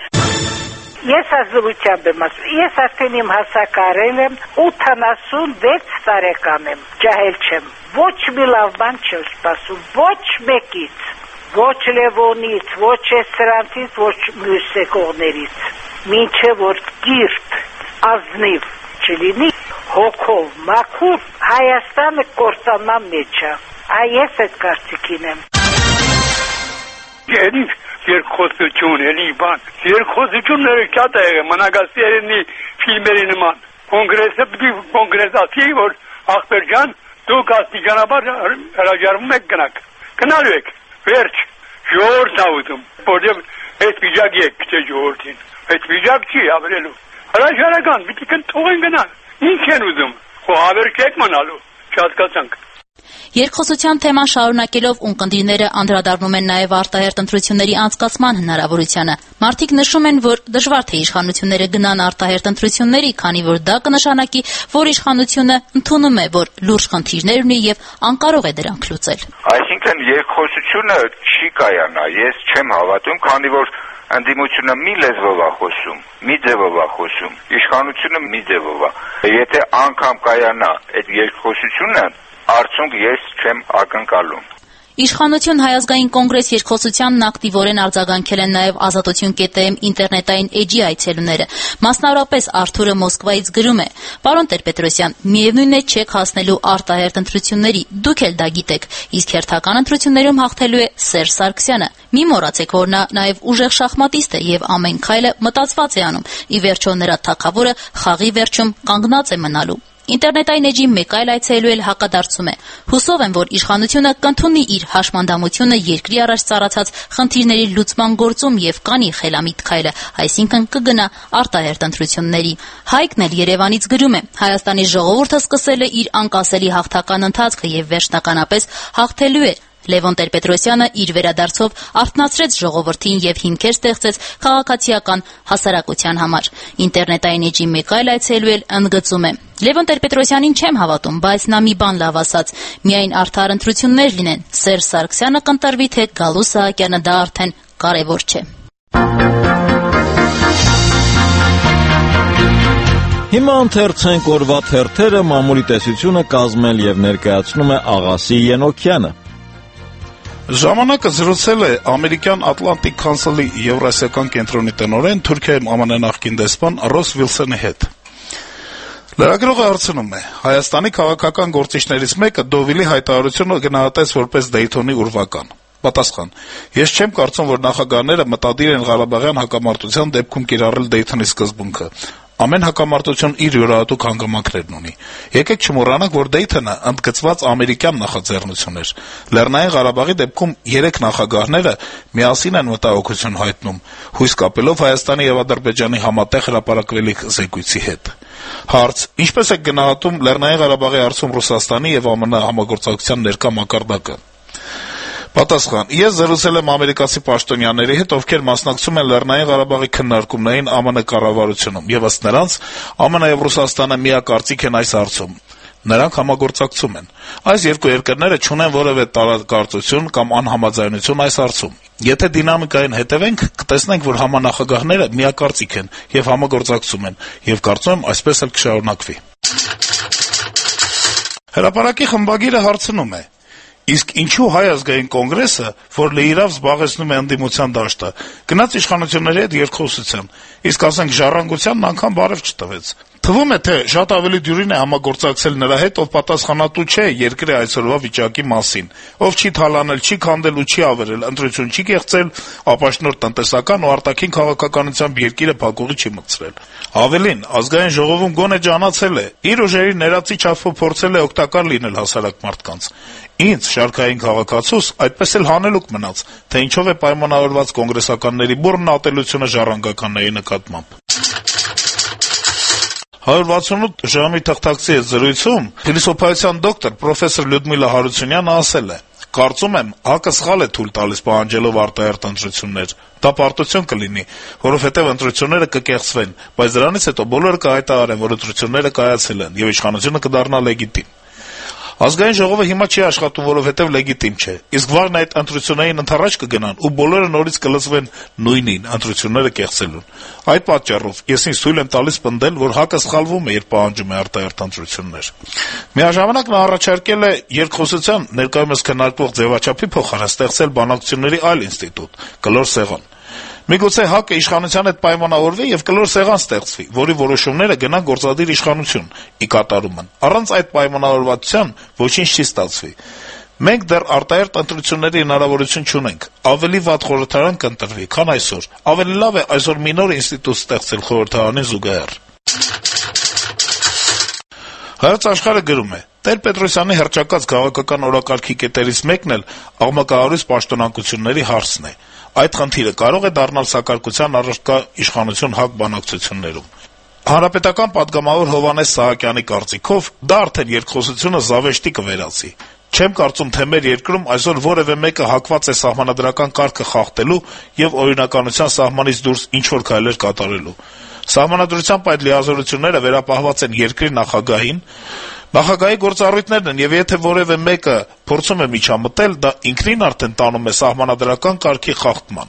Ես ազգությամբ եմ ասում, ես արդեն իմ հասակարել եմ, 86 տարեկան եմ, ջահել չեմ, ոչ մի լավ բան չեմ սպասում, ոչ մեկից, ոչ Լևոնից, ոչ սրանցից, ոչ մյուս եկողներից, մինչև որ կիրթ, ազնիվ չլինի, հոգով, մաքուր, Հայաստանը կործանման մեջ է, այս այդ կարծիքին եմ։ Երիվ երկխոսություն, էլի բան, երկխոսությունները շատ է եղել, մնագասերենի ֆիլմերի նման, կոնգրեսը պիտի կոնգրեսացի, որ ախպեր ջան, դուք աստիճանաբար հրաժարվում եք գնաք, գնալու եք, վերջ, ժողովուրդն է ուզում, որտեղ այդ վիճակի եք գցե ժողովրդին, այդ վիճակ չի ապրելու, հրաժարական, պիտի թողեն գնալ, ինչ են ուզում, հավերք եք մնալու, չհասկացանք։ Երկխոսության թեման շարունակելով ունկնդիրները անդրադառնում են նաև արտահերթ ընտրությունների անցկացման հնարավորությանը։ Մարդիկ նշում են, որ դժվար թե իշխանությունները գնան արտահերթ ընտրությունների, քանի որ դա կնշանակի, որ իշխանությունը ընդունում է, որ լուրջ խնդիրներ ունի եւ անկարող է դրանք լուծել։ Այսինքն երկխոսությունը չի կայանա, ես չեմ հավատում, քանի որ ընդդիմությունը մի լեզվով է խոսում, մի ձևով է խոսում, իշխանությունը մի ձևով է։ Եթե անգամ կայանա այդ երկխոսությունը, արդյունք ես չեմ ակնկալում։ Իշխանություն Հայ ազգային կոնգրես երկխոսությանն ակտիվորեն արձագանքել են նաև Ազատություն.am ինտերնետային էջի այցելուները։ Մասնավորապես Արթուրը Մոսկվայից գրում է. «Պարոն Տեր-Պետրոսյան, միևնույն է չեք հասնելու արտահերթ ընտրությունների, դուք էլ դա գիտեք, իսկ հերթական ընտրություններում հաղթելու է Սերժ Սարգսյանը։ Մի մոռացեք, որ նա նաև ուժեղ շախմատիստ է եւ ամեն քայլը մտածված է անում։ Ի վերջո նրա թագավորը խաղի վերջում կանգնած է մնալու»։ Ինտերնետային էջի մեկ այլ այցելու էլ հակադարձում է. «Հուսով եմ, որ իշխանությունը կընդունի իր հաշմանդամությունը երկրի առաջ ծառացած խնդիրների լուծման գործում եւ կանի խելամիտ քայլը, այսինքն կգնա արտահերթ ընտրությունների»։ Հայկն էլ Երևանից գրում է. «Հայաստանի ժողովուրդը սկսել է իր անկասելի հաղթական ընթացքը եւ վերջնականապես հաղթելու է»։ Լևոն Տեր-Պետրոսյանը իր վերադարձով արթնացրեց ժողովրդին եւ հիմքեր ստեղծեց քաղաքացիական հասարակության համար։ Ինտերնետային էջի մեկ այլ այցելու էլ ընդգծում է. «Լևոն Տեր-Պետրոսյանին չեմ հավատում, բայց նա մի բան լավ ասաց. միայն արդար ընտրություններ լինեն, Սերժ Սարգսյանը կընտրվի, թե Գալու Սահակյանը, դա արդեն կարևոր չէ»։ Հիմա ընթերցենք օրվա թերթերը, մամուլի տեսությունը կազմել եւ ներկայացնում է Աղասի Ենոքյանը։ Ժամանակը զրուցել է ամերիկյան Atlantic Council-ի Եվրասիական կենտրոնի տնօրեն Թուրքիայում ԱՄՆ նախկին դեսպան Ռոս Վիլսոնի հետ։ Լրագրողը հարցնում է. Հայաստանի քաղաքական գործիչներից մեկը Դովիլի հայտարարությունը գնահատեց որպես Դեյթոնի ուրվական։ Պատասխան. Ես չեմ կարծում, որ նախագահները մտադիր են Ղարաբաղյան հակամարտության դեպքում կիրառել Դեյթոնի սկզբունքը։ Ամեն հակամարտություն իր յուրահատուկ հանգամանքներն ունի։ Եկեք չմոռանանք, որ Դեյթոնը ընդգծված ամերիկյան նախաձեռնություն էր։ Լեռնային Ղարաբաղի դեպքում 3 նախագահները միասին են մտահոգություն հայտնում, հույս կապելով Հայաստանի եւ Ադրբեջանի համատեղ հրապարակվելիք զեկույցի հետ։ Հարց. Ինչպես եք գնահատում Լեռնային Ղարաբաղի հարցում Ռուսաստանի եւ ԱՄՆ համագործակցության ներկա մակարդակը։ Պատասխան. Ես զրուցել եմ ամերիկացի պաշտոնյաների հետ, ովքեր մասնակցում են Լեռնային Ղարաբաղի քննարկումներին ԱՄՆ կառավարությունում, եւ ըստ նրանց ԱՄՆ եւ Ռուսաստանը միակարծիք են այս հարցում։ Նրանք համագործակցում են։ Այս երկու երկրները չունեն որևէ տարակարծություն կամ անհամաձայնություն այս հարցում։ Եթե դինամիկային հետևենք, կտեսնենք, որ համանախագահները միակարծիք են եւ համագործակցում են, եւ կարծում եմ այսպես էլ կշարունակվի։ Հրապարակի խմբագիրը հարցնում է. Իսկ ինչու Հայ ազգային կոնգրեսը, որ լիիրավ զբաղեցնում է ընդդիմության դաշտը, գնաց իշխանությունների հետ երկխոսության, իսկ ասենք ժառանգությանն անգամ բարև չտվեց։ Թվում է, թե շատ ավելի դյուրին է համագործակցել նրա հետ, ով պատասխանատու չէ երկրի այսօրվա վիճակի մասին, ով չի թալանել, չի քանդել ու չի ավերել, ընտրություն չի կեղծել, ապաշնորհ տնտեսական ու արտաքին քաղաքականությամբ երկիրը փակուղի չի մտցրել։ Ավելին, ազգային ժողովում գոնե ջանացել է, իր ուժերի ներածի չափով փորձել է օգտակար լինել հասարակ մարդկանց։ Ինձ, շարքային քաղաքացուս, այդպես էլ հանելուկ մնաց, թե ինչով է պայմանավորված կոնգրեսականների բուռն ատելությունը ժառանգականների նկատմամբ։ 168 ժամի թղթակցի հետ զրույցում փիլիսոփայության դոկտոր պրոֆեսոր Լյուդմիլա Հարությունյանը ասել է. Կարծում եմ, ՀԱԿ-ը սխալ է թույլ տալիս պահանջելով արտահերթ ընտրություններ։ Դա պարտություն կլինի, որովհետև ընտրությունները կկեղծվեն, բայց դրանից հետո բոլորը կհայտարարեն, որ ընտրությունները կայացել են, եւ իշխանությունը կդառնա լեգիտիմ։ Ազգային ժողովը հիմա չի աշխատում, որովհետև լեգիտիմ չէ։ Իսկ վաղն այդ ընտրություններին ընդառաջ կգնան ու բոլորը նորից կլծվեն նույնին ընտրությունները կեղծելուն։ Այդ պատճառով ես ինձ թույլ եմ տալիս պնդել, որ ՀԱԿ-ը սխալվում է, երբ պահանջում է արտահերթ ընտրություններ։ Միաժամանակ նա առաջարկել է երկխոսության ներկայումս քննարկվող ձևաչափի փոխարեն ստեղծել բանակցությունների այլ ինստիտուտ՝ կլոր սեղան։ Միգուցե ՀԱԿ-ը իշխանության հետ պայմանավորվի եւ կլոր սեղան ստեղծվի, որի որոշումները գնան գործադիր իշխանություն՝ ի կատարումն։ Առանց այդ պայմանավորվածության ոչինչ չի ստացվի։ Մենք դեռ արտահերթ ընտրությունների հնարավորություն չունենք։ Ավելի վատ խորհրդարան կընտրվի, քան այսօր։ Ավելի լավ է այսօր մի նոր ինստիտուտ ստեղծել խորհրդարանին զուգահեռ։ Հայոց աշխարհը գրում է. Տեր-Պետրոսյանի հռչակած քաղաքական օրակարգի կետերից մեկն էլ աղմկահարույց պաշտոնակությունների հարցն է։ Այդ խնդիրը կարող է դառնալ սակարկության առարկա իշխանություն ՀԱԿ բանակցություններում։ Հանրապետական պատգամավոր Հովհաննես Սահակյանի կարծիքով դա արդեն երկխոսությունը զավեշտի կվերածի։ Չեմ կարծում, թե մեր երկրում այսօր որևէ մեկը հակված է սահմանադրական կարգը խախտելու եւ օրինականության սահմանից դուրս ինչ-որ քայլեր կատարելու։ Սահմանադրությամբ այդ լիազորությունները վերապահված են երկրի նախագահին, նախագահի գործառույթներն են, եւ եթե որևէ մեկը փորձում է միջամտել, դա ինքնին արդեն տանում է սահմանադրական կարգի խախտման։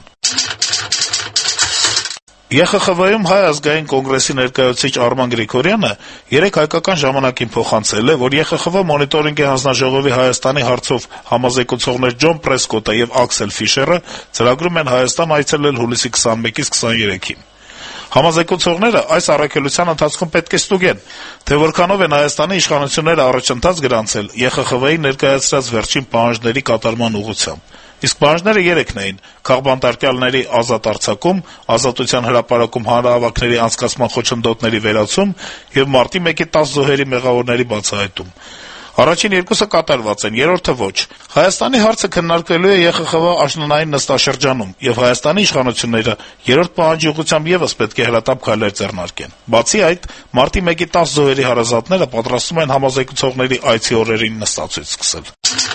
ԵԽԽՎ-ում Հայ ազգային կոնգրեսի ներկայացուցիչ Արման Գրիգորյանը երեկ հայկական ժամանակին փոխանցել է, որ ԵԽԽՎ մոնիտորինգի հանձնաժողովի Հայաստանի հարցով համազեկուցողներ Ջոն Պրեսկոտը եւ Աքսել Ֆիշերը ծրագրում են Հայաստան այցելել հուլիսի 21-ից 23-ին։ Համազեկուցողները այս առաքելության ընթացքում պետք է ստուգեն, թե որքանով են Հայաստանի իշխանությունները առաջընթաց գրանցել ԵԽԽՎ-ի ներկայացրած վերջին պահանջների կատարման ուղղությամբ։ Իսկ պահանջները 3-ն էին՝ քաղբանտարկյալների ազատ արձակում, ազատության հրապարակում հանրահավաքների անցկացման խոչընդոտների վերացում եւ մարտի 1-ի 10 զոհերի մեղավորների բացահայտում։ Առաջին երկուսը կատարված են, երրորդը ոչ։ Հայաստանի հարցը քննարկվելու է ԵԽԽՎ աշնանային նստաշրջանում, եւ Հայաստանի իշխանությունները երրորդ պահանջի ուղղությամբ եւս պետք է հրատապ քայլեր ձեռնարկեն։ Բացի այդ, մարտի 1-ի 10 զոհերի հարազատները պատրաստվում են համազեկուցողների այցի օրերին նստացույց սկսել։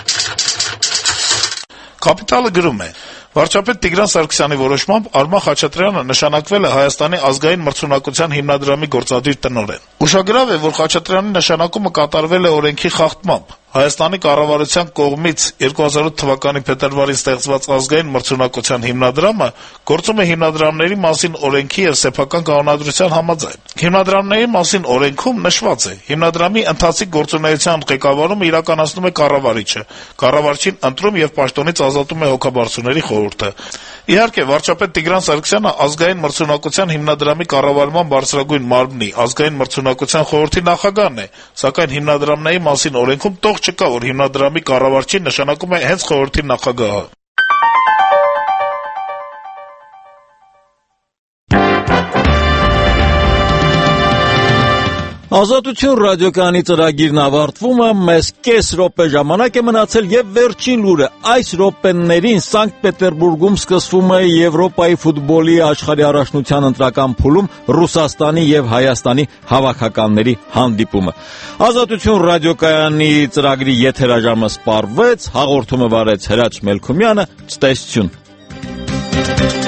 Կապիտալը գրում է. Վարչապետ Տիգրան Սարգսյանի որոշմամբ Արման Խաչատրյանը նշանակվել է Հայաստանի ազգային մրցունակության հիմնադրամի գործադիր տնօրեն։ Ուշագրավ է, որ Խաչատրյանի նշանակումը կատարվել է օրենքի խախտմամբ։ Հայաստանի կառավարության կողմից 2008 թվականի փետրվարին ստեղծված ազգային մրցունակության հիմնադրամը գործում է հիմնադրամների մասին օրենքի եւ սեփական կանոնադրության համաձայն։ Հիմնադրամների մասին օրենքում նշված է. հիմնադրամի ընթացիկ գործունեության ղեկավարումը իրականացնում է կառավարիչը, կառավարչին ընտրում եւ պաշտոնից ազատում է հոգաբարձուների խորհուրդը։ Իհարկե, վարչապետ Տիգրան Սարգսյանը ազգային մրցունակության հիմնադրամի կառավարման բարձրագույն մարմնի ազգային մրցունակության խորհրդի նախագահն է, սակայն հիմնադրամների մասին օրենքում տող չկա, որ հիմնադրամի կառավարչին նշանակում է հենց խորհրդի նախագահը։ Ազատություն ռադիոկայանի ծրագիրն ավարտվում է, մեզ կես րոպե ժամանակ է մնացել եւ վերջին լուրը այս րոպեներին Սանկտ Պետերբուրգում սկսվում է Եվրոպայի ֆուտբոլի աշխարհի առաջնության ընտրական փուլում Ռուսաստանի եւ Հայաստանի հավաքականների հանդիպումը։ Ազատություն ռադիոկայանի ծրագրի եթերաժամը սպառվեց, հաղորդումը վարեց Հրաչ Մելքումյանը, ցտեսություն։